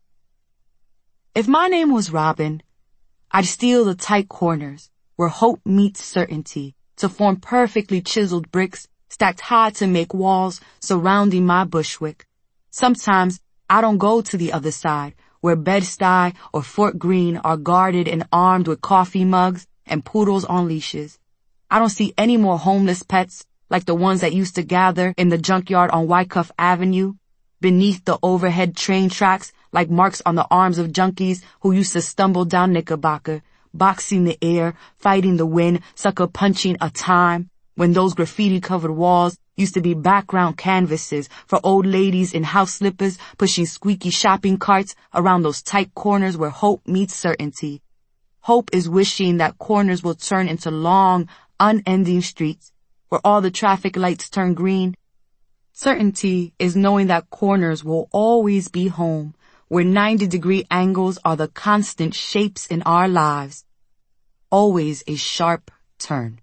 B: If my name was Robin, I'd steal the tight corners where hope meets certainty to form perfectly chiseled bricks stacked high to make walls surrounding my Bushwick. Sometimes I don't go to the other side where Bed-Stuy or Fort Greene are guarded and armed with coffee mugs and poodles on leashes. I don't see any more homeless pets like the ones that used to gather in the junkyard on Wyckoff Avenue, beneath the overhead train tracks like marks on the arms of junkies who used to stumble down Knickerbocker, boxing the air, fighting the wind, sucker punching a time, when those graffiti-covered walls used to be background canvases for old ladies in house slippers pushing squeaky shopping carts around those tight corners where hope meets certainty. Hope is wishing that corners will turn into long, unending streets where all the traffic lights turn green. Certainty is knowing that corners will always be home, where ninety degree angles are the constant shapes in our lives. Always a sharp turn.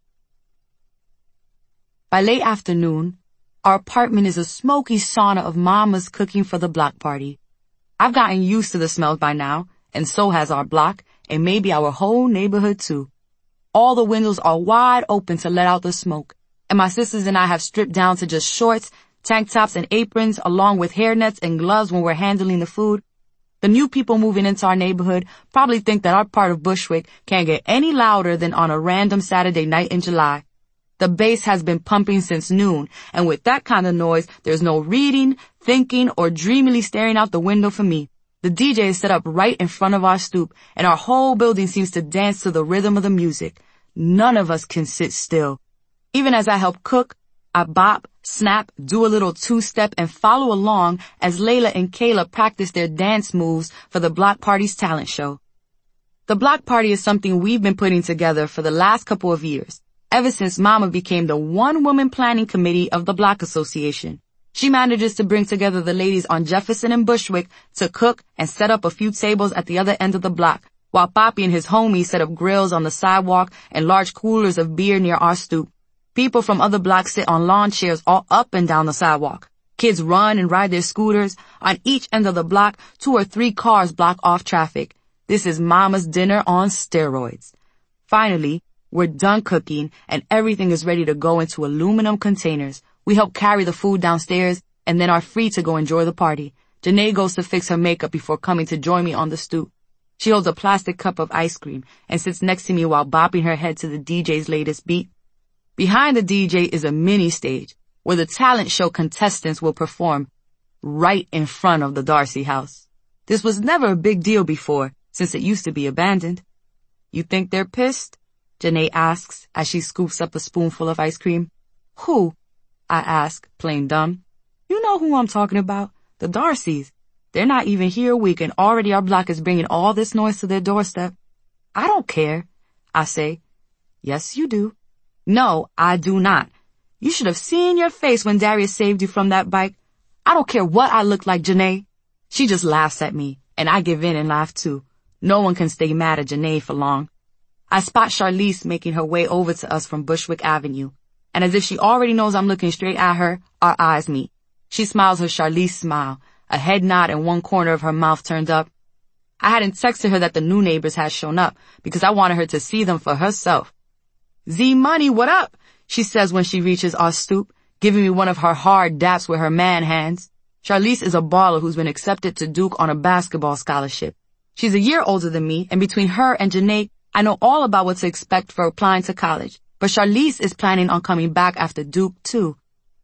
B: By late afternoon, our apartment is a smoky sauna of Mama's cooking for the block party. I've gotten used to the smells by now, and so has our block, and maybe our whole neighborhood too. All the windows are wide open to let out the smoke, and my sisters and I have stripped down to just shorts, tank tops, and aprons, along with hairnets and gloves when we're handling the food. The new people moving into our neighborhood probably think that our part of Bushwick can't get any louder than on a random Saturday night in July. The bass has been pumping since noon, and with that kind of noise, there's no reading, thinking, or dreamily staring out the window for me. The D J is set up right in front of our stoop, and our whole building seems to dance to the rhythm of the music. None of us can sit still. Even as I help cook, I bop, snap, do a little two-step, and follow along as Layla and Kayla practice their dance moves for the block party's talent show. The block party is something we've been putting together for the last couple of years, ever since Mama became the one-woman planning committee of the Block Association. She manages to bring together the ladies on Jefferson and Bushwick to cook and set up a few tables at the other end of the block, while Poppy and his homies set up grills on the sidewalk and large coolers of beer near our stoop. People from other blocks sit on lawn chairs all up and down the sidewalk. Kids run and ride their scooters. On each end of the block, two or three cars block off traffic. This is Mama's dinner on steroids. Finally, we're done cooking and everything is ready to go into aluminum containers. We help carry the food downstairs and then are free to go enjoy the party. Janae goes to fix her makeup before coming to join me on the stoop. She holds a plastic cup of ice cream and sits next to me while bopping her head to the D J's latest beat. Behind the D J is a mini stage where the talent show contestants will perform right in front of the Darcy house. This was never a big deal before, since it used to be abandoned. You think they're pissed? Janae asks as she scoops up a spoonful of ice cream. Who? I ask, plain dumb. You know who I'm talking about. The Darcys. They're not even here a week and already our block is bringing all this noise to their doorstep. I don't care, I say. Yes, you do. No, I do not. You should have seen your face when Darius saved you from that bike. I don't care what I look like, Janae. She just laughs at me, and I give in and laugh too. No one can stay mad at Janae for long. I spot Charlize making her way over to us from Bushwick Avenue, and as if she already knows I'm looking straight at her, our eyes meet. She smiles her Charlize smile, a head nod and one corner of her mouth turned up. I hadn't texted her that the new neighbors had shown up because I wanted her to see them for herself. Z-Money, what up? She says when she reaches our stoop, giving me one of her hard daps with her man hands. Charlize is a baller who's been accepted to Duke on a basketball scholarship. She's a year older than me, and between her and Janae, I know all about what to expect for applying to college. But Charlize is planning on coming back after Duke, too.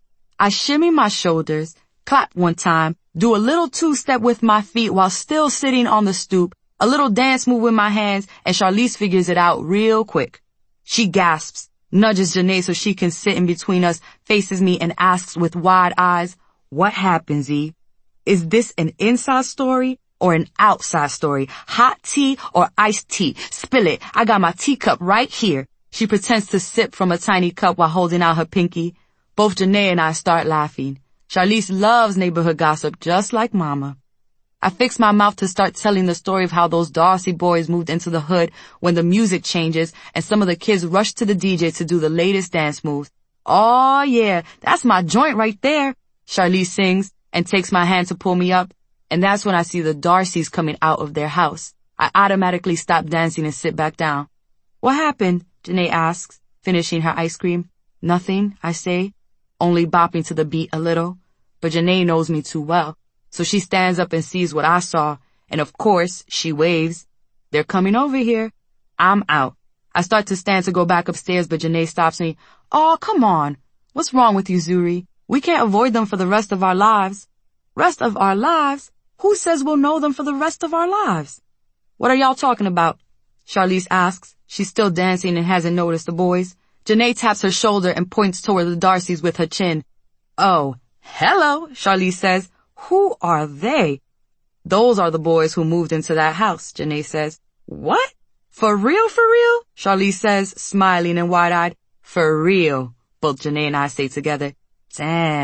B: I shimmy my shoulders, clap one time, do a little two-step with my feet while still sitting on the stoop, a little dance move with my hands, and Charlize figures it out real quick. She gasps, nudges Janae so she can sit in between us, faces me, and asks with wide eyes, what happened, Z? Is this an inside story or an outside story? Hot tea or iced tea? Spill it. I got my teacup right here. She pretends to sip from a tiny cup while holding out her pinky. Both Janae and I start laughing. Charlize loves neighborhood gossip just like Mama. I fix my mouth to start telling the story of how those Darcy boys moved into the hood when the music changes and some of the kids rush to the D J to do the latest dance moves. Oh yeah, that's my joint right there, Charlize sings and takes my hand to pull me up. And that's when I see the Darcys coming out of their house. I automatically stop dancing and sit back down. What happened? Janae asks, finishing her ice cream. Nothing, I say, only bopping to the beat a little. But Janae knows me too well. So she stands up and sees what I saw, and of course, she waves. They're coming over here. I'm out. I start to stand to go back upstairs, but Janae stops me. Oh, come on. What's wrong with you, Zuri? We can't avoid them for the rest of our lives. Rest of our lives? Who says we'll know them for the rest of our lives? What are y'all talking about? Charlize asks. She's still dancing and hasn't noticed the boys. Janae taps her shoulder and points toward the Darcys with her chin. Oh, hello, Charlize says. Who are they? Those are the boys who moved into that house, Janae says. What? For real, for real? Charlize says, smiling and wide-eyed. For real, both Janae and I say together. Damn,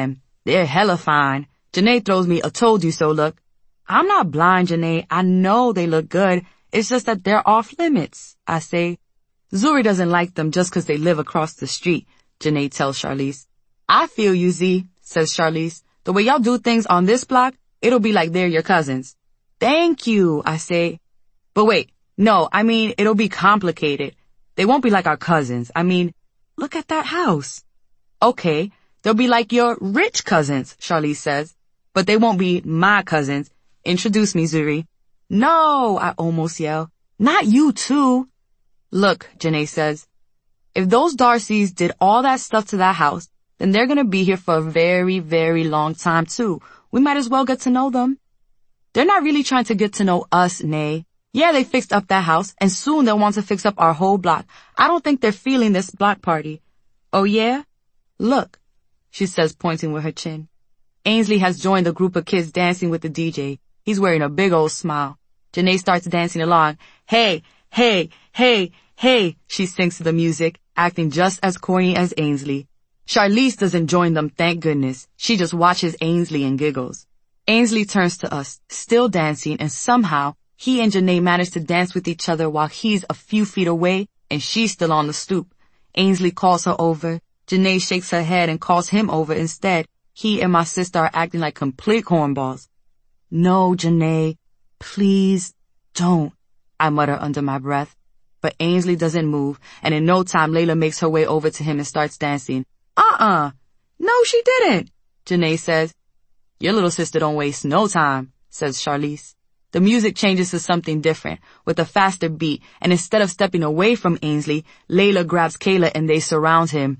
B: They're hella fine. Janae throws me a told you so look. I'm not blind, Janae. I know they look good. It's just that they're off limits, I say. Zuri doesn't like them just 'cause they live across the street, Janae tells Charlize. I feel you, Z, says Charlize. The way y'all do things on this block, it'll be like they're your cousins. Thank you, I say. But wait, no, I mean, it'll be complicated. They won't be like our cousins. I mean, look at that house. Okay, they'll be like your rich cousins, Charlize says. But they won't be my cousins. Introduce me, Zuri. No, I almost yell. Not you too. Look, Janae says, if those Darcys did all that stuff to that house, then they're gonna be here for a very, very long time too. We might as well get to know them. They're not really trying to get to know us, Nay. Yeah, they fixed up that house, and soon they'll want to fix up our whole block. I don't think they're feeling this block party. Oh yeah? Look, she says, pointing with her chin. Ainsley has joined the group of kids dancing with the D J. He's wearing a big old smile. Janae starts dancing along. Hey, hey, hey, hey, she sings to the music, acting just as corny as Ainsley. Charlize doesn't join them, thank goodness. She just watches Ainsley and giggles. Ainsley turns to us, still dancing, and somehow he and Janae manage to dance with each other while he's a few feet away and she's still on the stoop. Ainsley calls her over. Janae shakes her head and calls him over instead. He and my sister are acting like complete cornballs. No, Janae, please don't, I mutter under my breath. But Ainsley doesn't move, and in no time Layla makes her way over to him and starts dancing. Uh-uh. No, she didn't, Janae says. Your little sister don't waste no time, says Charlize. The music changes to something different, with a faster beat, and instead of stepping away from Ainsley, Layla grabs Kayla and they surround him.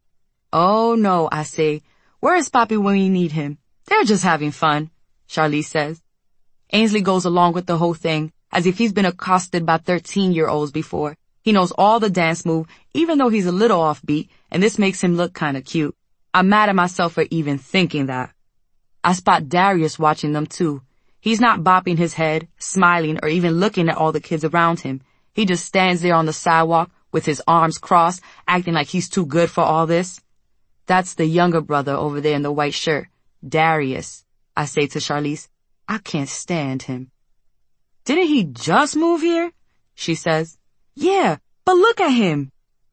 B: Oh no, I say. Where is Papi when we need him? They're just having fun, Charlize says. Ainsley goes along with the whole thing, as if he's been accosted by thirteen-year-olds before. He knows all the dance moves, even though he's a little offbeat, and this makes him look kinda cute. I'm mad at myself for even thinking that. I spot Darius watching them too. He's not bopping his head, smiling, or even looking at all the kids around him. He just stands there on the sidewalk with his arms crossed, acting like he's too good for all this. That's the younger brother over there in the white shirt, Darius, I say to Charlize. I can't stand him. Didn't he just move here? She says. Yeah, but look at him.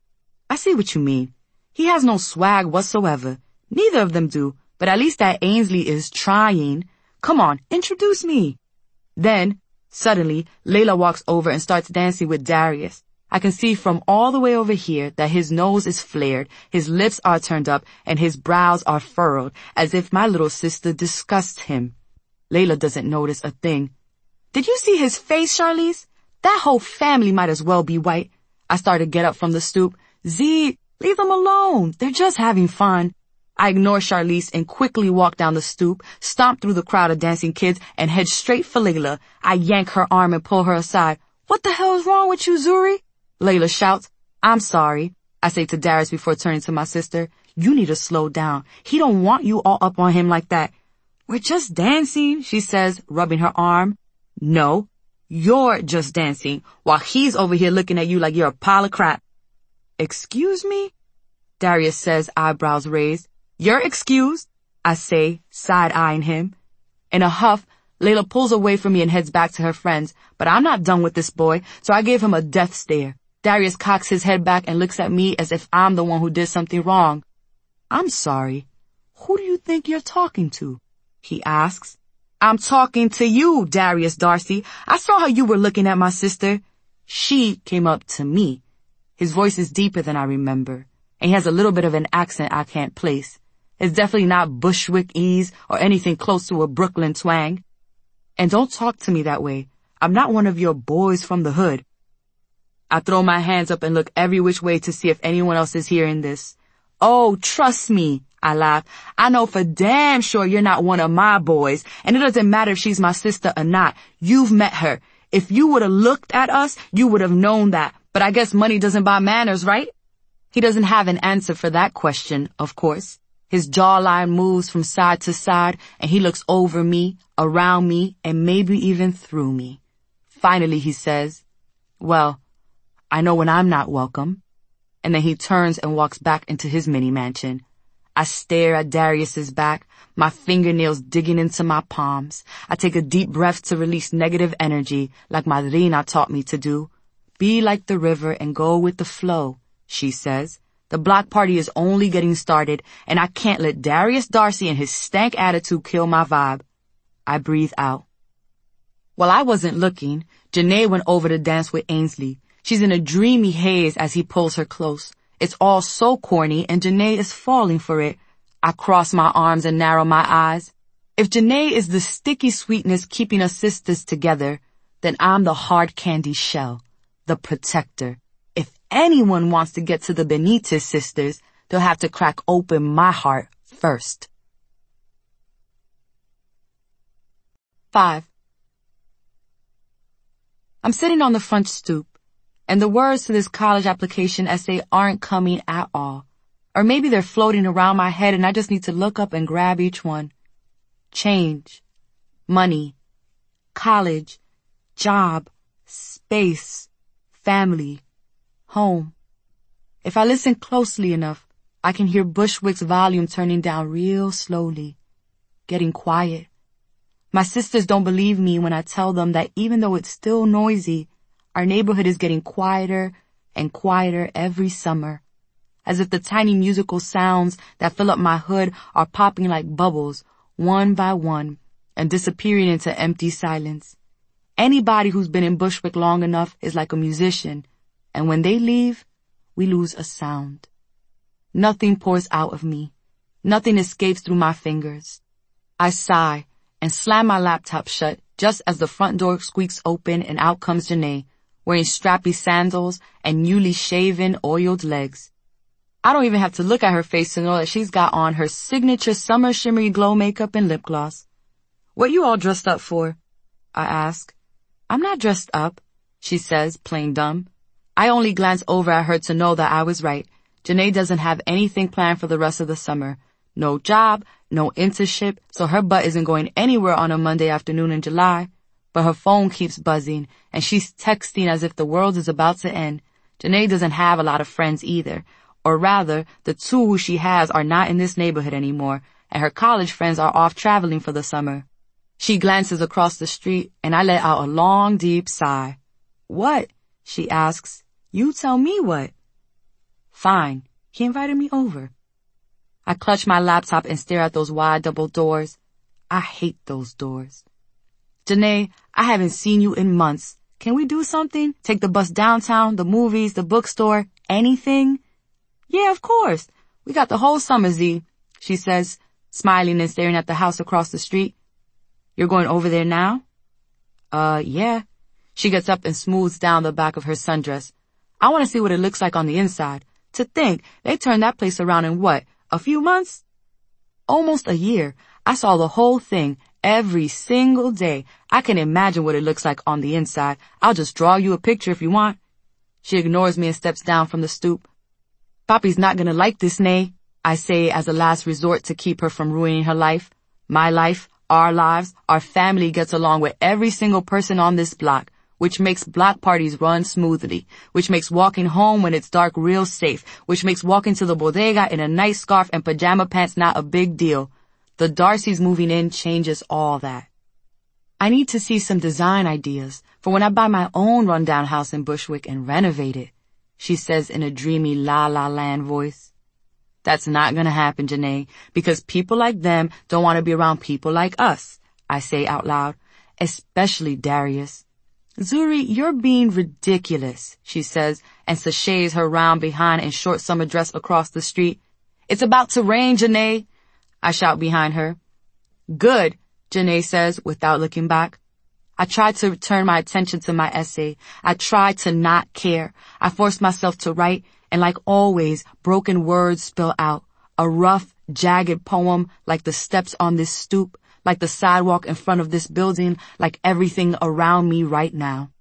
B: I see what you mean. He has no swag whatsoever. Neither of them do, but at least that Ainsley is trying. Come on, introduce me. Then, suddenly, Layla walks over and starts dancing with Darius. I can see from all the way over here that his nose is flared, his lips are turned up, and his brows are furrowed, as if my little sister disgusts him. Layla doesn't notice a thing. Did you see his face, Charlize? That whole family might as well be white. I start to get up from the stoop. Z, leave them alone. They're just having fun. I ignore Charlize and quickly walk down the stoop, stomp through the crowd of dancing kids, and head straight for Layla. I yank her arm and pull her aside. What the hell is wrong with you, Zuri? Layla shouts. I'm sorry, I say to Darius before turning to my sister. You need to slow down. He don't want you all up on him like that. We're just dancing, she says, rubbing her arm. No, you're just dancing, while he's over here looking at you like you're a pile of crap. Excuse me? Darius says, eyebrows raised. You're excused, I say, side-eyeing him. In a huff, Layla pulls away from me and heads back to her friends, but I'm not done with this boy, so I give him a death stare. Darius cocks his head back and looks at me as if I'm the one who did something wrong. I'm sorry. Who do you think you're talking to? He asks. I'm talking to you, Darius Darcy. I saw how you were looking at my sister. She came up to me. His voice is deeper than I remember, and he has a little bit of an accent I can't place. It's definitely not Bushwick ease or anything close to a Brooklyn twang. And don't talk to me that way. I'm not one of your boys from the hood. I throw my hands up and look every which way to see if anyone else is hearing this. Oh, trust me, I laugh. I know for damn sure you're not one of my boys, and it doesn't matter if she's my sister or not. You've met her. If you would have looked at us, you would have known that. But I guess money doesn't buy manners, right? He doesn't have an answer for that question, of course. His jawline moves from side to side, and he looks over me, around me, and maybe even through me. Finally, he says, well, I know when I'm not welcome. And then he turns and walks back into his mini mansion. I stare at Darius's back, my fingernails digging into my palms. I take a deep breath to release negative energy, like Madrina taught me to do. Be like the river and go with the flow, she says. The block party is only getting started, and I can't let Darius Darcy and his stank attitude kill my vibe. I breathe out. While I wasn't looking, Janae went over to dance with Ainsley. She's in a dreamy haze as he pulls her close. It's all so corny, and Janae is falling for it. I cross my arms and narrow my eyes. If Janae is the sticky sweetness keeping us sisters together, then I'm the hard candy shell, the protector. If anyone wants to get to the Benitez sisters, they'll have to crack open my heart first. Five. I'm sitting on the front stoop, and the words to this college application essay aren't coming at all. Or maybe they're floating around my head and I just need to look up and grab each one. Change, money, college, job, space, family, home. If I listen closely enough, I can hear Bushwick's volume turning down real slowly, getting quiet. My sisters don't believe me when I tell them that even though it's still noisy, our neighborhood is getting quieter and quieter every summer, as if the tiny musical sounds that fill up my hood are popping like bubbles, one by one, and disappearing into empty silence. Anybody who's been in Bushwick long enough is like a musician, and when they leave, we lose a sound. Nothing pours out of me. Nothing escapes through my fingers. I sigh and slam my laptop shut just as the front door squeaks open and out comes Janae, wearing strappy sandals and newly shaven, oiled legs. I don't even have to look at her face to know that she's got on her signature summer shimmery glow makeup and lip gloss. What you all dressed up for? I ask. I'm not dressed up, she says, plain dumb. I only glance over at her to know that I was right. Janae doesn't have anything planned for the rest of the summer. No job, no internship, so her butt isn't going anywhere on a Monday afternoon in July. But her phone keeps buzzing, and she's texting as if the world is about to end. Janae doesn't have a lot of friends either. Or rather, the two who she has are not in this neighborhood anymore, and her college friends are off traveling for the summer. She glances across the street, and I let out a long, deep sigh. What? She asks. You tell me what. Fine. He invited me over. I clutch my laptop and stare at those wide double doors. I hate those doors. Janae, I haven't seen you in months. Can we do something? Take the bus downtown, the movies, the bookstore, anything? Yeah, of course. We got the whole summer, Z, she says, smiling and staring at the house across the street. You're going over there now? Uh, yeah. She gets up and smooths down the back of her sundress. I want to see what it looks like on the inside. To think, they turned that place around in what, a few months? Almost a year. I saw the whole thing, every single day. I can imagine what it looks like on the inside. I'll just draw you a picture if you want. She ignores me and steps down from the stoop. Papi's not gonna like this, Nay, I say as a last resort to keep her from ruining her life. My life, our lives, our family gets along with every single person on this block, which makes block parties run smoothly, which makes walking home when it's dark real safe, which makes walking to the bodega in a night scarf and pajama pants not a big deal. The Darcys moving in changes all that. I need to see some design ideas for when I buy my own rundown house in Bushwick and renovate it, she says in a dreamy La La Land voice. That's not gonna happen, Janae, because people like them don't want to be around people like us, I say out loud, especially Darius. Zuri, you're being ridiculous, she says, and sachets her round behind and short summer dress across the street. It's about to rain, Janae, I shout behind her. Good, Janae says without looking back. I try to turn my attention to my essay. I try to not care. I force myself to write, and like always, broken words spill out. A rough, jagged poem like the steps on this stoop, like the sidewalk in front of this building, like everything around me right now.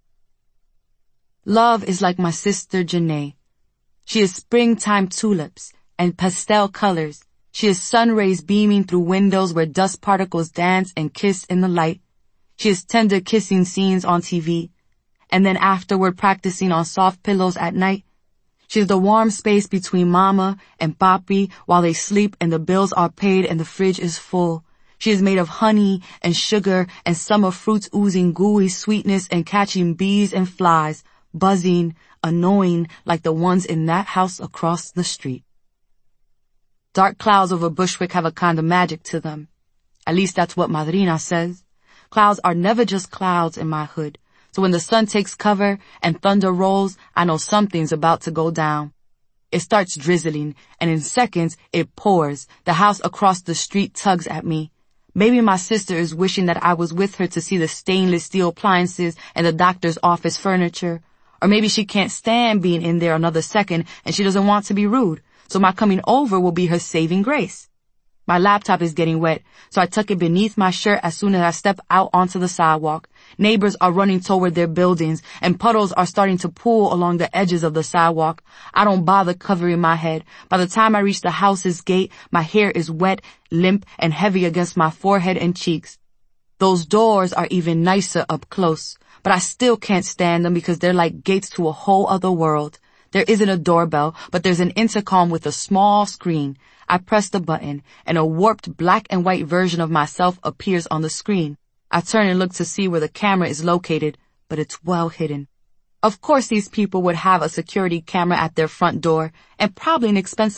B: Love is like my sister Janae. She is springtime tulips and pastel colors. She is sun rays beaming through windows where dust particles dance and kiss in the light. She is tender kissing scenes on T V, and then afterward practicing on soft pillows at night. She's the warm space between mama and papi while they sleep and the bills are paid and the fridge is full. She is made of honey and sugar and summer fruits oozing gooey sweetness and catching bees and flies, buzzing, annoying like the ones in that house across the street. Dark clouds over Bushwick have a kind of magic to them. At least that's what Madrina says. Clouds are never just clouds in my hood. So when the sun takes cover and thunder rolls, I know something's about to go down. It starts drizzling, and in seconds it pours. The house across the street tugs at me. Maybe my sister is wishing that I was with her to see the stainless steel appliances and the doctor's office furniture. Or maybe she can't stand being in there another second and she doesn't want to be rude. So my coming over will be her saving grace. My laptop is getting wet, so I tuck it beneath my shirt as soon as I step out onto the sidewalk. Neighbors are running toward their buildings, and puddles are starting to pool along the edges of the sidewalk. I don't bother covering my head. By the time I reach the house's gate, my hair is wet, limp, and heavy against my forehead and cheeks. Those doors are even nicer up close, but I still can't stand them because they're like gates to a whole other world. There isn't a doorbell, but there's an intercom with a small screen. I press the button, and a warped black and white version of myself appears on the screen. I turn and look to see where the camera is located, but it's well hidden. Of course these people would have a security camera at their front door, and probably an expensive